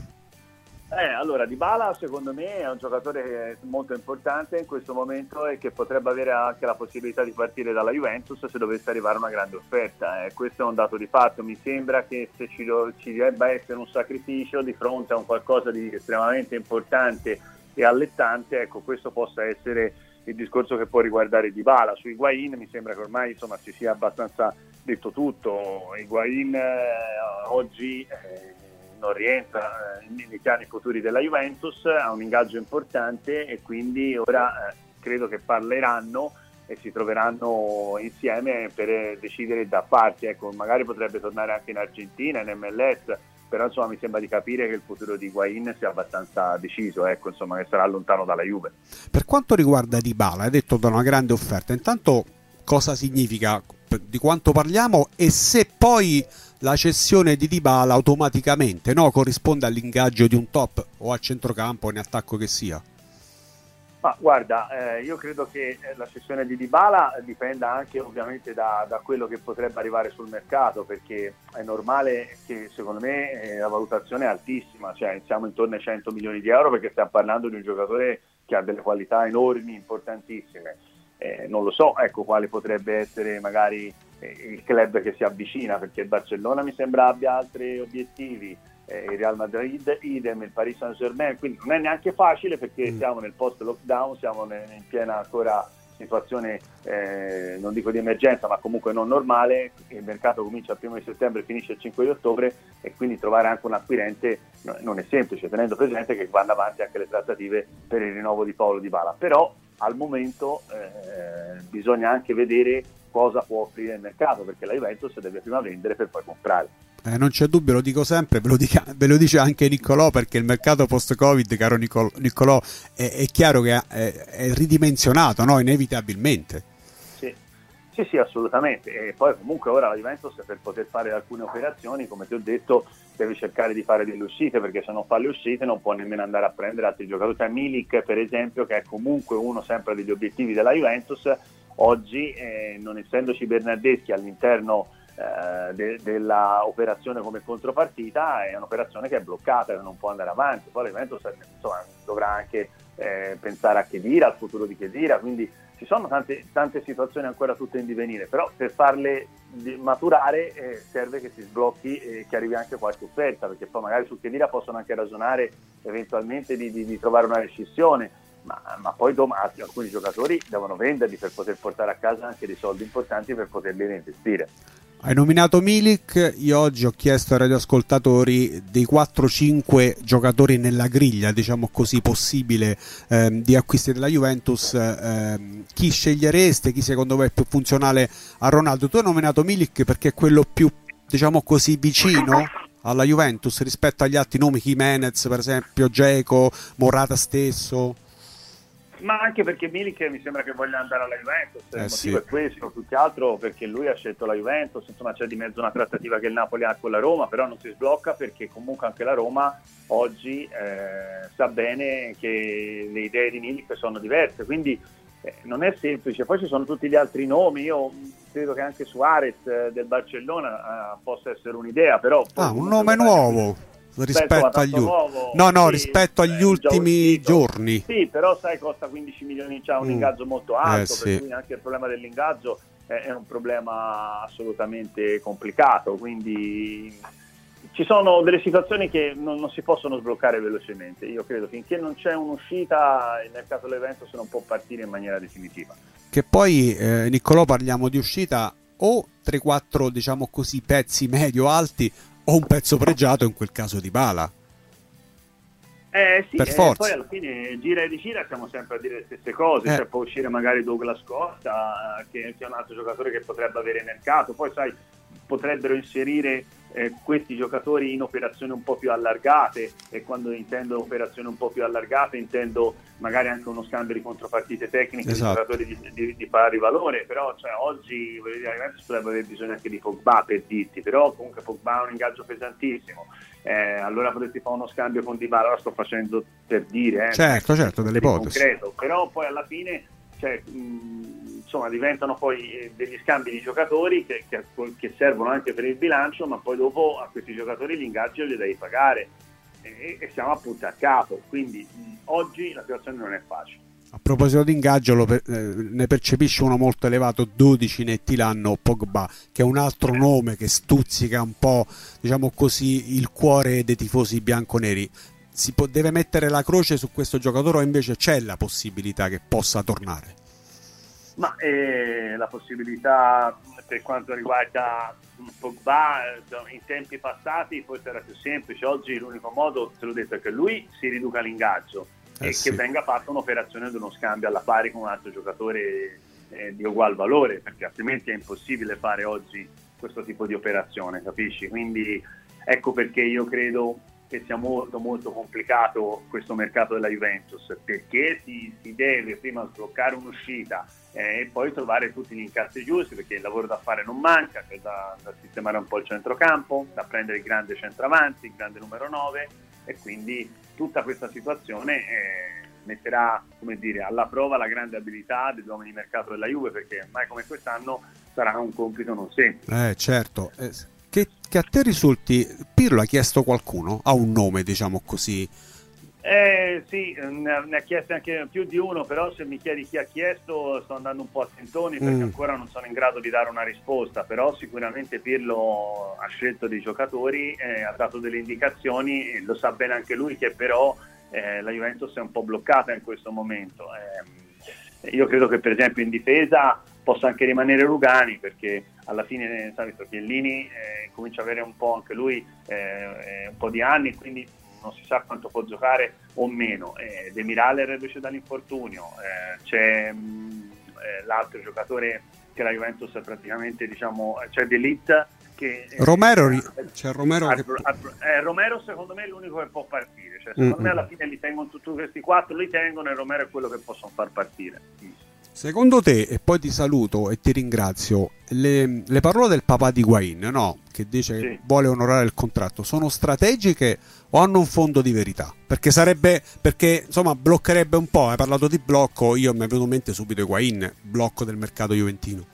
S12: Eh, allora, Dybala secondo me è un giocatore molto importante in questo momento e che potrebbe avere anche la possibilità di partire dalla Juventus se dovesse arrivare una grande offerta. Eh, questo è un dato di fatto. Mi sembra che se ci, ci debba essere un sacrificio di fronte a un qualcosa di estremamente importante e allettante, ecco, questo possa essere il discorso che può riguardare Dybala. Su Higuain mi sembra che ormai insomma si sia abbastanza detto tutto. Higuain eh, oggi eh, non rientra eh, nei piani futuri della Juventus, ha un ingaggio importante e quindi ora eh, credo che parleranno e si troveranno insieme per decidere da parte. Ecco, magari potrebbe tornare anche in Argentina, in M L S, però insomma mi sembra di capire che il futuro di Higuain sia abbastanza deciso, ecco, insomma, che sarà lontano dalla Juve.
S2: Per quanto riguarda Dybala, hai detto da una grande offerta, intanto cosa significa, di quanto parliamo, e se poi la cessione di Dybala automaticamente, no, corrisponde all'ingaggio di un top o a centrocampo o in attacco che sia?
S12: Ma guarda, eh, io credo che la cessione di Dybala dipenda anche ovviamente da, da quello che potrebbe arrivare sul mercato, perché è normale che secondo me eh, la valutazione è altissima, cioè siamo intorno ai cento milioni di euro perché stiamo parlando di un giocatore che ha delle qualità enormi, importantissime. Eh, non lo so, ecco, quale potrebbe essere magari eh, il club che si avvicina, perché il Barcellona mi sembra abbia altri obiettivi, il Real Madrid idem, il Paris Saint Germain, quindi non è neanche facile perché mm. siamo nel post lockdown, siamo in piena ancora situazione eh, non dico di emergenza ma comunque non normale, il mercato comincia il primo di settembre e finisce il cinque di ottobre e quindi trovare anche un acquirente no, non è semplice, tenendo presente che vanno avanti anche le trattative per il rinnovo di Paulo Dybala, però al momento eh, bisogna anche vedere cosa può offrire il mercato, perché la Juventus deve prima vendere per poi comprare.
S2: Eh, non c'è dubbio, lo dico sempre, ve lo, dica, ve lo dice anche Niccolò, perché il mercato post-Covid, caro Niccolò, Niccolò è, è chiaro che è, è ridimensionato, no? Inevitabilmente.
S12: Sì. sì, sì, assolutamente. E poi comunque ora la Juventus per poter fare alcune operazioni, come ti ho detto, deve cercare di fare delle uscite, perché se non fa le uscite non può nemmeno andare a prendere altri giocatori. Cioè Milik, per esempio, che è comunque uno sempre degli obiettivi della Juventus, oggi eh, non essendoci Bernardeschi all'interno eh, de- della operazione come contropartita, è un'operazione che è bloccata, non può andare avanti. Poi la Juventus insomma, dovrà anche eh, pensare a Khedira, al futuro di Khedira, quindi ci sono tante, tante situazioni ancora tutte in divenire, però per farle maturare eh, serve che si sblocchi e che arrivi anche qualche offerta, perché poi magari su Khedira possono anche ragionare eventualmente di, di, di trovare una rescissione. Ma, ma poi domani alcuni giocatori devono venderli per poter portare a casa anche dei soldi importanti per poterli reinvestire.
S2: Hai nominato Milik, io oggi ho chiesto ai radioascoltatori dei quattro cinque giocatori nella griglia, diciamo così, possibile ehm, di acquisti della Juventus, ehm, chi scegliereste, chi secondo voi è più funzionale a Ronaldo? Tu hai nominato Milik perché è quello più, diciamo così, vicino alla Juventus rispetto agli altri nomi, Jimenez per esempio, Dzeko, Morata stesso.
S12: Ma anche perché Milik mi sembra che voglia andare alla Juventus,
S2: eh
S12: il
S2: sì.
S12: motivo è questo, più che altro perché lui ha scelto la Juventus, insomma c'è di mezzo una trattativa che il Napoli ha con la Roma, però non si sblocca perché comunque anche la Roma oggi eh, sa bene che le idee di Milik sono diverse, quindi eh, non è semplice. Poi ci sono tutti gli altri nomi, io credo che anche Suarez eh, del Barcellona eh, possa essere un'idea, però...
S2: Ah, un nome nuovo! Rispetto agli
S12: nuovo,
S2: no no
S12: sì,
S2: rispetto agli eh, ultimi giorni,
S12: sì, però sai, costa quindici milioni, c'ha un mm. ingaggio molto alto,
S2: eh,
S12: per
S2: sì.
S12: cui anche il problema dell'ingaggio è, è un problema assolutamente complicato, quindi ci sono delle situazioni che non, non si possono sbloccare velocemente. Io credo che finché non c'è un'uscita il mercato dell'evento se non può partire in maniera definitiva.
S2: Che poi eh, Niccolò, parliamo di uscita o tre quattro diciamo così pezzi medio alti o un pezzo pregiato, in quel caso Dybala.
S12: Eh sì,
S2: per
S12: eh,
S2: forza.
S12: poi alla fine gira e rigira siamo sempre a dire le stesse cose,
S2: eh.
S12: cioè può uscire magari Douglas Costa che, che è un altro giocatore che potrebbe avere mercato, poi sai potrebbero inserire eh, questi giocatori in operazioni un po' più allargate, e quando intendo operazioni un po' più allargate intendo magari anche uno scambio di contropartite tecniche, esatto, di giocatori di, di, di pari valore, però cioè, oggi voglio dire, ragazzi, potrebbe avere bisogno anche di Pogba per dirti, però comunque Pogba ha un ingaggio pesantissimo, eh, allora potresti fare uno scambio con Dybala, lo sto facendo per dire, eh,
S2: certo certo delle ipotesi
S12: concreto, però poi alla fine cioè, mh, insomma diventano poi degli scambi di giocatori che, che, che servono anche per il bilancio, ma poi dopo a questi giocatori gli ingaggi li devi pagare e, e siamo appunto a capo, quindi mh, oggi la situazione non è facile.
S2: A proposito di ingaggio, lo per, eh, ne percepisce uno molto elevato, dodici netti l'anno, Pogba, che è un altro nome che stuzzica un po', diciamo così, il cuore dei tifosi bianconeri. Si può, deve mettere la croce su questo giocatore o invece c'è la possibilità che possa tornare?
S12: Ma eh, la possibilità per quanto riguarda Pogba in tempi passati forse era più semplice, oggi l'unico modo, te l'ho detto, è che lui si riduca l'ingaggio eh e sì. che venga fatta un'operazione di uno scambio alla pari con un altro giocatore eh, di ugual valore, perché altrimenti è impossibile fare oggi questo tipo di operazione, capisci? Quindi ecco perché io credo che sia molto molto complicato questo mercato della Juventus, perché si, si deve prima sbloccare un'uscita eh, e poi trovare tutti gli incassi giusti, perché il lavoro da fare non manca, c'è da, da sistemare un po' il centrocampo, da prendere il grande centravanti, il grande numero nove, e quindi tutta questa situazione eh, metterà, come dire, alla prova la grande abilità degli uomini di mercato della Juve, perché mai come quest'anno sarà un compito non semplice.
S2: Eh certo, eh, che, che a te risulti, Pirlo ha chiesto qualcuno? Ha un nome, diciamo così?
S12: Eh sì, ne ha chiesto anche più di uno, però se mi chiedi chi ha chiesto sto andando un po' a tentoni perché mm. ancora non sono in grado di dare una risposta, però sicuramente Pirlo ha scelto dei giocatori, eh, ha dato delle indicazioni, e lo sa bene anche lui che però eh, la Juventus è un po' bloccata in questo momento. Eh, Io credo che per esempio in difesa possa anche rimanere Rugani, perché alla fine sai, Chiellini eh, comincia ad avere un po' anche lui eh, un po' di anni, quindi non si sa quanto può giocare o meno. eh, Demiral reduce dall'infortunio, eh, c'è mh, eh, l'altro giocatore che la Juventus praticamente, diciamo, c'è De Ligt che eh,
S2: Romero, c'è Romero
S12: a,
S2: che...
S12: a, eh, Romero secondo me è l'unico che può partire, cioè, secondo mm-hmm. me alla fine li tengono tutti questi quattro, li tengono, e Romero è quello che possono far partire.
S2: Secondo te, e poi ti saluto e ti ringrazio, le, le parole del papà di Higuaín, no? Che dice sì. che vuole onorare il contratto, sono strategiche o hanno un fondo di verità? Perché sarebbe, perché insomma bloccherebbe un po', hai parlato di blocco, io mi è venuto in mente subito Higuaín, blocco del mercato juventino.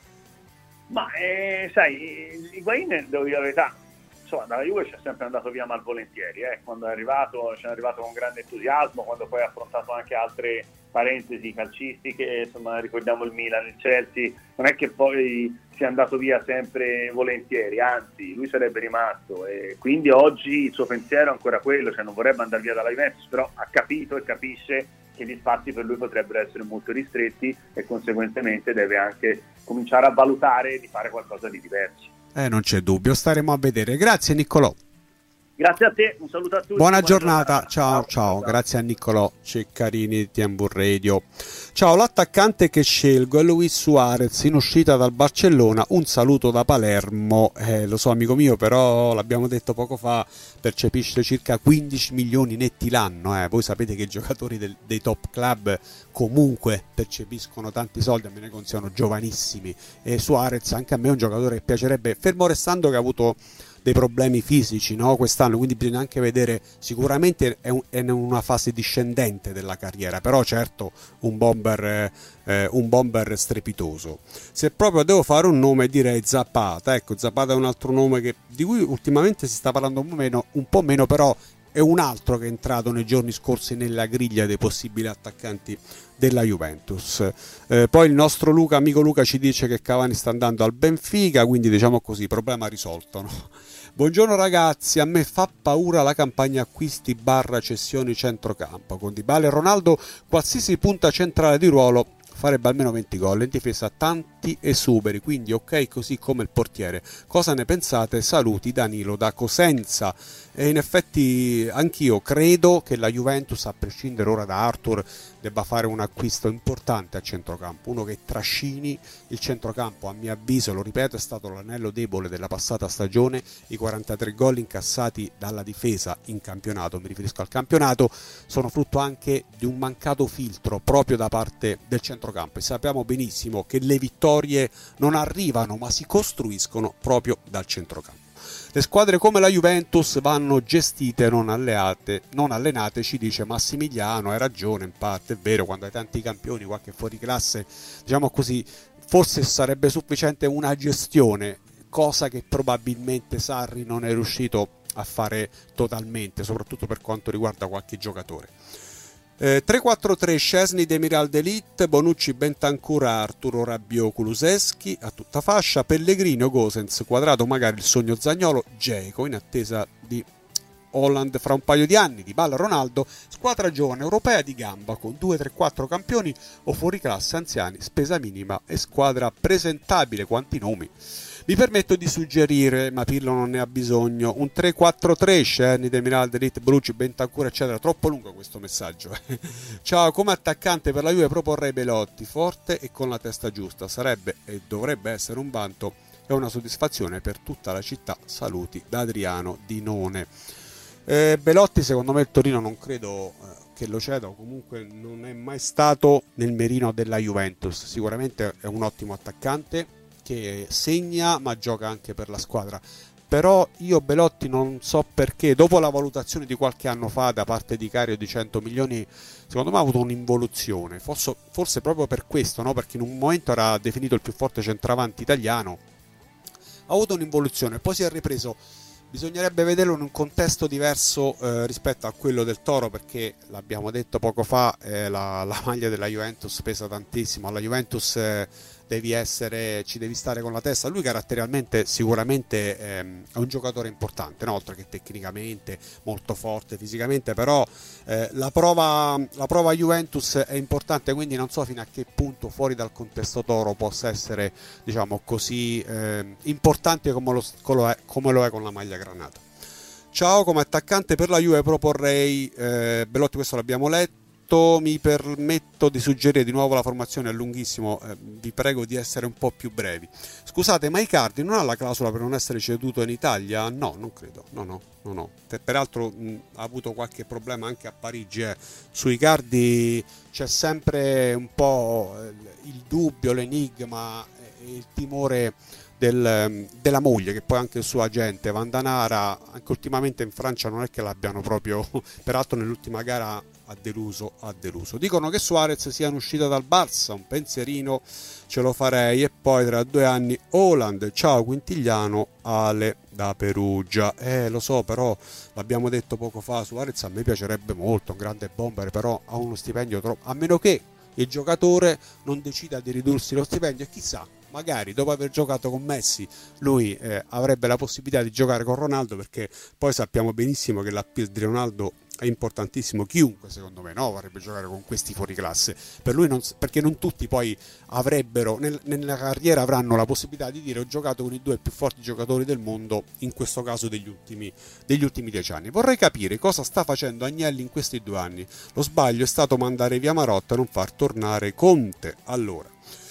S12: Ma eh, sai, Higuaín, devo dire la verità, insomma dalla Juve c'è sempre andato via malvolentieri, eh. Quando è arrivato, c'è arrivato con grande entusiasmo, quando poi ha affrontato anche altre parentesi calcistiche, insomma ricordiamo il Milan, il Chelsea, non è che poi sia andato via sempre volentieri, anzi lui sarebbe rimasto, e quindi oggi il suo pensiero è ancora quello, cioè non vorrebbe andare via dalla Juventus, però ha capito e capisce che gli spazi per lui potrebbero essere molto ristretti e conseguentemente deve anche cominciare a valutare di fare qualcosa di diverso.
S2: Eh, non c'è dubbio, staremo a vedere. Grazie Niccolò.
S12: Grazie a te, un saluto a tutti.
S2: Buona, buona giornata. giornata, ciao ciao, ciao. Grazie a Niccolò Ceccarini di Tiambur Radio. Ciao, l'attaccante che scelgo è Luis Suarez in uscita dal Barcellona, un saluto da Palermo, eh, lo so amico mio, però l'abbiamo detto poco fa, percepisce circa quindici milioni netti l'anno, eh. Voi sapete che i giocatori del, dei top club comunque percepiscono tanti soldi, a me ne considerano giovanissimi, e Suarez anche a me è un giocatore che piacerebbe, fermo restando che ha avuto dei problemi fisici, no? Quest'anno, quindi bisogna anche vedere, sicuramente è, un, è in una fase discendente della carriera, però certo un bomber, eh, un bomber strepitoso. Se proprio devo fare un nome direi Zapata, ecco, Zapata è un altro nome che, di cui ultimamente si sta parlando un po' meno, un po' meno, però è un altro che è entrato nei giorni scorsi nella griglia dei possibili attaccanti della Juventus. Eh, poi il nostro Luca, amico Luca, ci dice che Cavani sta andando al Benfica, quindi diciamo così, problema risolto, no? Buongiorno ragazzi, a me fa paura la campagna acquisti barra cessioni centrocampo. Con Dybala e Ronaldo, qualsiasi punta centrale di ruolo farebbe almeno venti gol, in difesa tanti esuberi, quindi ok così come il portiere. Cosa ne pensate? Saluti Danilo da Cosenza. E in effetti anch'io credo che la Juventus, a prescindere ora da Arthur, debba fare un acquisto importante a centrocampo, uno che trascini il centrocampo. A mio avviso, lo ripeto, è stato l'anello debole della passata stagione, i quarantatré gol incassati dalla difesa in campionato, mi riferisco al campionato, sono frutto anche di un mancato filtro proprio da parte del centrocampo, e sappiamo benissimo che le vittorie non arrivano ma si costruiscono proprio dal centrocampo. Le squadre come la Juventus vanno gestite, non alleate, non allenate, ci dice Massimiliano. Hai ragione, in parte è vero, quando hai tanti campioni, qualche fuoriclasse, diciamo così, forse sarebbe sufficiente una gestione, cosa che probabilmente Sarri non è riuscito a fare totalmente, soprattutto per quanto riguarda qualche giocatore. Eh, tre quattro tre Szczesny, Demiral, De Ligt, Bonucci, Bentancur, Arturo, Rabiot, Kulusevski a tutta fascia, Pellegrini o Gosens, Quadrato, magari il sogno Zaniolo, Dzeko in attesa di Holland fra un paio di anni, Dybala, Ronaldo, squadra giovane europea di gamba con due tre quattro campioni o fuoriclasse anziani, spesa minima e squadra presentabile. Quanti nomi! Mi permetto di suggerire, ma Pirlo non ne ha bisogno, un tre quattro tre, Szczesny, Demiral, De Ligt, Bonucci, Bentancur, eccetera. Troppo lungo questo messaggio. Ciao, come attaccante per la Juve proporrei Belotti, forte e con la testa giusta. Sarebbe e dovrebbe essere un vanto e una soddisfazione per tutta la città. Saluti da Adriano Di None. Eh, Belotti, secondo me il Torino non credo eh, che lo ceda, o comunque non è mai stato nel mirino della Juventus. Sicuramente è un ottimo attaccante che segna ma gioca anche per la squadra, però io Belotti non so perché, dopo la valutazione di qualche anno fa da parte di Cario di cento milioni, secondo me ha avuto un'involuzione, forse, forse proprio per questo, no? Perché in un momento era definito il più forte centravanti italiano, ha avuto un'involuzione, poi si è ripreso. Bisognerebbe vederlo in un contesto diverso eh, rispetto a quello del Toro, perché l'abbiamo detto poco fa, eh, la, la maglia della Juventus pesa tantissimo. Alla Juventus eh, devi essere, ci devi stare con la testa. Lui caratterialmente sicuramente ehm, è un giocatore importante, no? Oltre che tecnicamente molto forte fisicamente, però eh, la prova la prova Juventus è importante, quindi non so fino a che punto fuori dal contesto Toro possa essere, diciamo così, eh, importante come lo, come lo è con la maglia granata. Ciao, come attaccante per la Juve proporrei eh, Belotti, questo l'abbiamo letto. Mi permetto di suggerire di nuovo la formazione, è lunghissimo, eh, vi prego di essere un po' più brevi. Scusate, ma Icardi non ha la clausola per non essere ceduto in Italia? No, non credo, no no, no, no. Peraltro mh, ha avuto qualche problema anche a Parigi, eh. Su Icardi c'è sempre un po' il dubbio, l'enigma e il timore del, della moglie, che poi anche il suo agente Vandanara, anche ultimamente in Francia non è che l'abbiano proprio, peraltro nell'ultima gara ha deluso, ha deluso. Dicono che Suarez sia in uscita dal Barça, un pensierino ce lo farei. E poi tra due anni Haaland. Ciao Quintigliano, Ale da Perugia. Eh lo so, però l'abbiamo detto poco fa, Suarez a me piacerebbe molto, un grande bomber, però ha uno stipendio troppo, a meno che il giocatore non decida di ridursi lo stipendio, e chissà, magari dopo aver giocato con Messi lui eh, avrebbe la possibilità di giocare con Ronaldo, perché poi sappiamo benissimo che l'appeal di Ronaldo è importantissimo. Chiunque secondo me no vorrebbe giocare con questi fuoriclasse, per lui non, perché non tutti poi avrebbero nel, nella carriera avranno la possibilità di dire ho giocato con i due più forti giocatori del mondo, in questo caso degli ultimi degli ultimi dieci anni. Vorrei capire cosa sta facendo Agnelli in questi due anni. Lo sbaglio è stato mandare via Marotta e non far tornare Conte. Allora,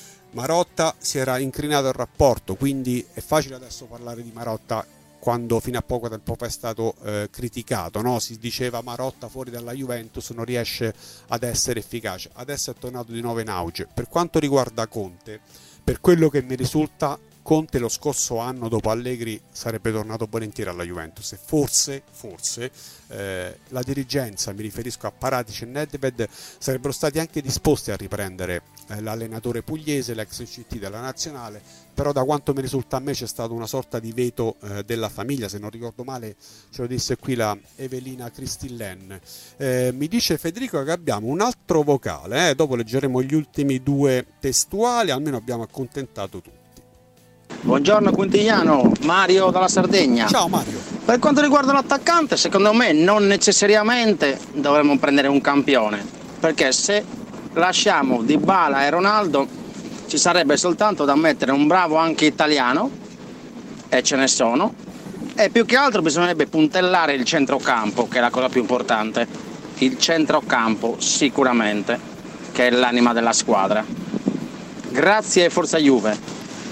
S2: Marotta si era incrinato il rapporto, quindi è facile adesso parlare di Marotta quando fino a poco tempo fa è stato eh, criticato, no? Si diceva Marotta fuori dalla Juventus non riesce ad essere efficace. Adesso è tornato di nuovo in auge. Per quanto riguarda Conte, per quello che mi risulta, Conte lo scorso anno dopo Allegri sarebbe tornato volentieri alla Juventus, e forse, forse eh, la dirigenza, mi riferisco a Paratici e Nedved, sarebbero stati anche disposti a riprendere eh, l'allenatore pugliese, l'ex C T della nazionale, però da quanto mi risulta a me c'è stato una sorta di veto eh, della famiglia, se non ricordo male ce lo disse qui la Evelina Cristillen. Eh, mi dice Federico che abbiamo un altro vocale, eh, dopo leggeremo gli ultimi due testuali, almeno abbiamo accontentato tutti.
S13: Buongiorno Quintigliano, Mario dalla Sardegna.
S2: Ciao Mario.
S13: Per quanto riguarda l'attaccante, secondo me non necessariamente dovremmo prendere un campione, perché se lasciamo Dybala e Ronaldo ci sarebbe soltanto da mettere un bravo anche italiano, e ce ne sono, e più che altro bisognerebbe puntellare il centrocampo, che è la cosa più importante. Il centrocampo sicuramente, che è l'anima della squadra. Grazie e forza Juve.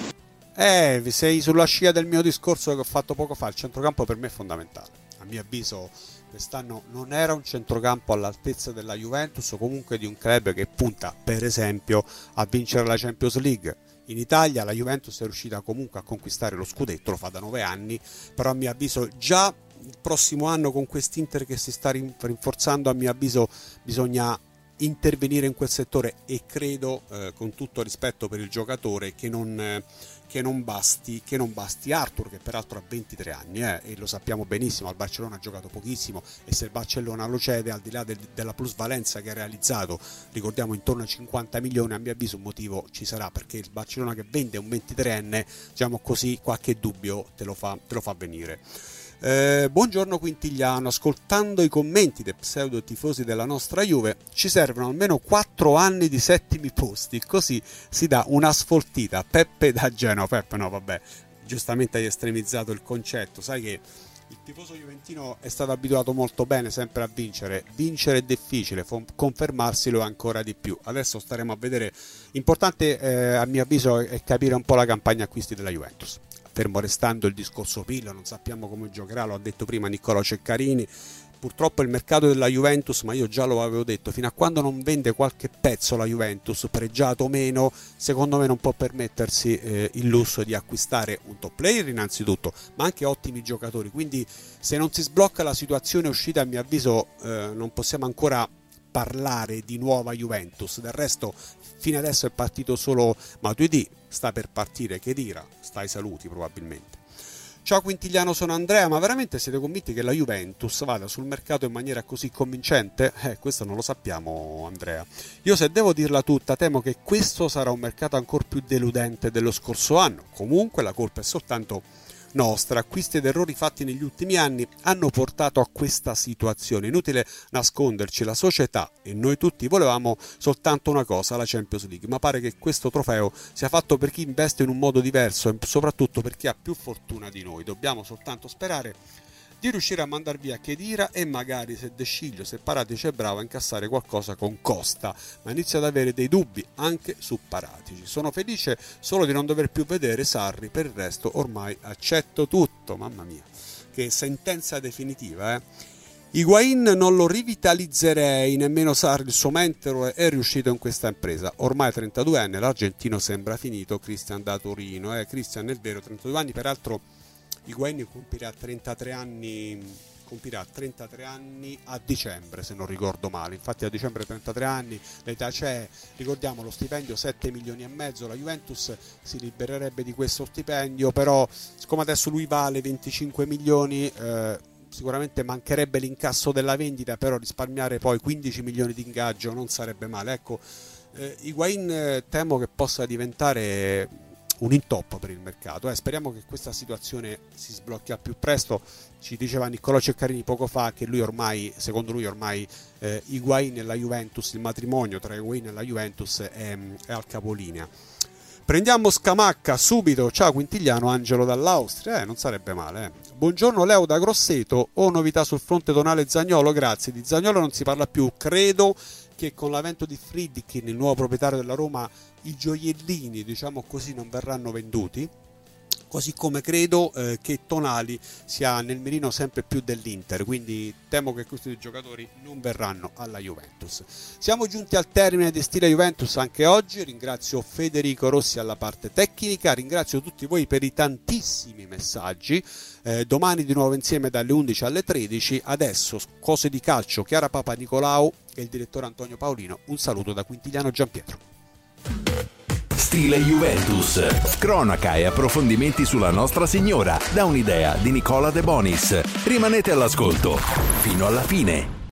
S2: Eh, sei sulla scia del mio discorso che ho fatto poco fa. Il centrocampo per me è fondamentale. A mio avviso quest'anno non era un centrocampo all'altezza della Juventus, o comunque di un club che punta per esempio a vincere la Champions League. In Italia la Juventus è riuscita comunque a conquistare lo scudetto, lo fa da nove anni, però a mio avviso già il prossimo anno con quest'Inter che si sta rinforzando, a mio avviso bisogna intervenire in quel settore, e credo eh, con tutto rispetto per il giocatore che non... Eh, che non basti che non basti Arthur, che peraltro ha ventitré anni eh, e lo sappiamo benissimo, al Barcellona ha giocato pochissimo, e se il Barcellona lo cede, al di là del, della plusvalenza che ha realizzato, ricordiamo intorno ai cinquanta milioni, a mio avviso un motivo ci sarà, perché il Barcellona che vende un ventitreenne, diciamo così, qualche dubbio te lo fa, te lo fa venire. Eh, buongiorno Quintigliano, ascoltando i commenti dei pseudo tifosi della nostra Juve, ci servono almeno quattro anni di settimi posti, così si dà una sfoltita. Peppe da Genova. Peppe no vabbè, giustamente hai estremizzato il concetto, sai che il tifoso juventino è stato abituato molto bene sempre a vincere, vincere è difficile, confermarsi lo è ancora di più. Adesso staremo a vedere, importante eh, a mio avviso è capire un po' la campagna acquisti della Juventus. Fermo restando il discorso Pirlo, non sappiamo come giocherà, lo ha detto prima Niccolò Ceccarini. Purtroppo il mercato della Juventus, ma io già lo avevo detto, fino a quando non vende qualche pezzo la Juventus, pregiato o meno, secondo me non può permettersi eh, il lusso di acquistare un top player innanzitutto, ma anche ottimi giocatori. Quindi se non si sblocca la situazione uscita, a mio avviso eh, non possiamo ancora parlare di nuova Juventus. Del resto fino adesso è partito solo Matuidi, sta per partire Khedira, sta ai saluti probabilmente. Ciao Quintiliano, sono Andrea, ma veramente siete convinti che la Juventus vada sul mercato in maniera così convincente? Eh, questo non lo sappiamo, Andrea. Io, se devo dirla tutta, temo che questo sarà un mercato ancora più deludente dello scorso anno. Comunque la colpa è soltanto nostra. Acquisti ed errori fatti negli ultimi anni hanno portato a questa situazione. Inutile nasconderci, la società e noi tutti volevamo soltanto una cosa, la Champions League, ma pare che questo trofeo sia fatto per chi investe in un modo diverso e soprattutto per chi ha più fortuna di noi. Dobbiamo soltanto sperare di riuscire a mandar via Khedira e magari, se De Sciglio, se Paratici è bravo, a incassare qualcosa con Costa, ma inizio ad avere dei dubbi anche su Paratici. Sono felice solo di non dover più vedere Sarri, per il resto ormai accetto tutto. Mamma mia, che sentenza definitiva, eh? Higuain non lo rivitalizzerei, nemmeno Sarri, il suo mentore, è riuscito in questa impresa. Ormai trentaduenne, l'argentino sembra finito. Christian da Torino, eh? Christian è vero, trentadue anni, peraltro Higuain compirà trentatré anni, compirà trentatré anni a dicembre, se non ricordo male. Infatti a dicembre trentatré anni, l'età c'è. Ricordiamo lo stipendio sette milioni e mezzo, la Juventus si libererebbe di questo stipendio, però siccome adesso lui vale venticinque milioni, eh, sicuramente mancherebbe l'incasso della vendita, però risparmiare poi quindici milioni di ingaggio non sarebbe male. Ecco, eh, Higuain eh, temo che possa diventare un intoppo per il mercato, eh. Speriamo che questa situazione si sblocchi al più presto. Ci diceva Niccolò Ceccarini poco fa che lui ormai, secondo lui ormai eh, Higuain e la Juventus, il matrimonio tra Higuain e la Juventus è, è al capolinea. Prendiamo Scamacca subito. Ciao Quintiliano, Angelo dall'Austria, eh, non sarebbe male, eh. Buongiorno Leo da Grosseto, ho novità sul fronte Tonale Zaniolo? Grazie, di Zaniolo non si parla più, credo che con l'avvento di Friedkin, il nuovo proprietario della Roma, i gioiellini, diciamo così, non verranno venduti, così come credo eh, che Tonali sia nel mirino sempre più dell'Inter, quindi temo che questi due giocatori non verranno alla Juventus. Siamo giunti al termine di Stile Juventus anche oggi. Ringrazio Federico Rossi alla parte tecnica, ringrazio tutti voi per i tantissimi messaggi. Eh, domani di nuovo insieme dalle undici alle tredici. Adesso cose di calcio, Chiara Papanicolau e il direttore Antonio Paolino. Un saluto da Quintiliano Giampietro.
S1: Stile Juventus, cronaca e approfondimenti sulla Nostra Signora, da un'idea di Nicola De Bonis. Rimanete all'ascolto fino alla fine.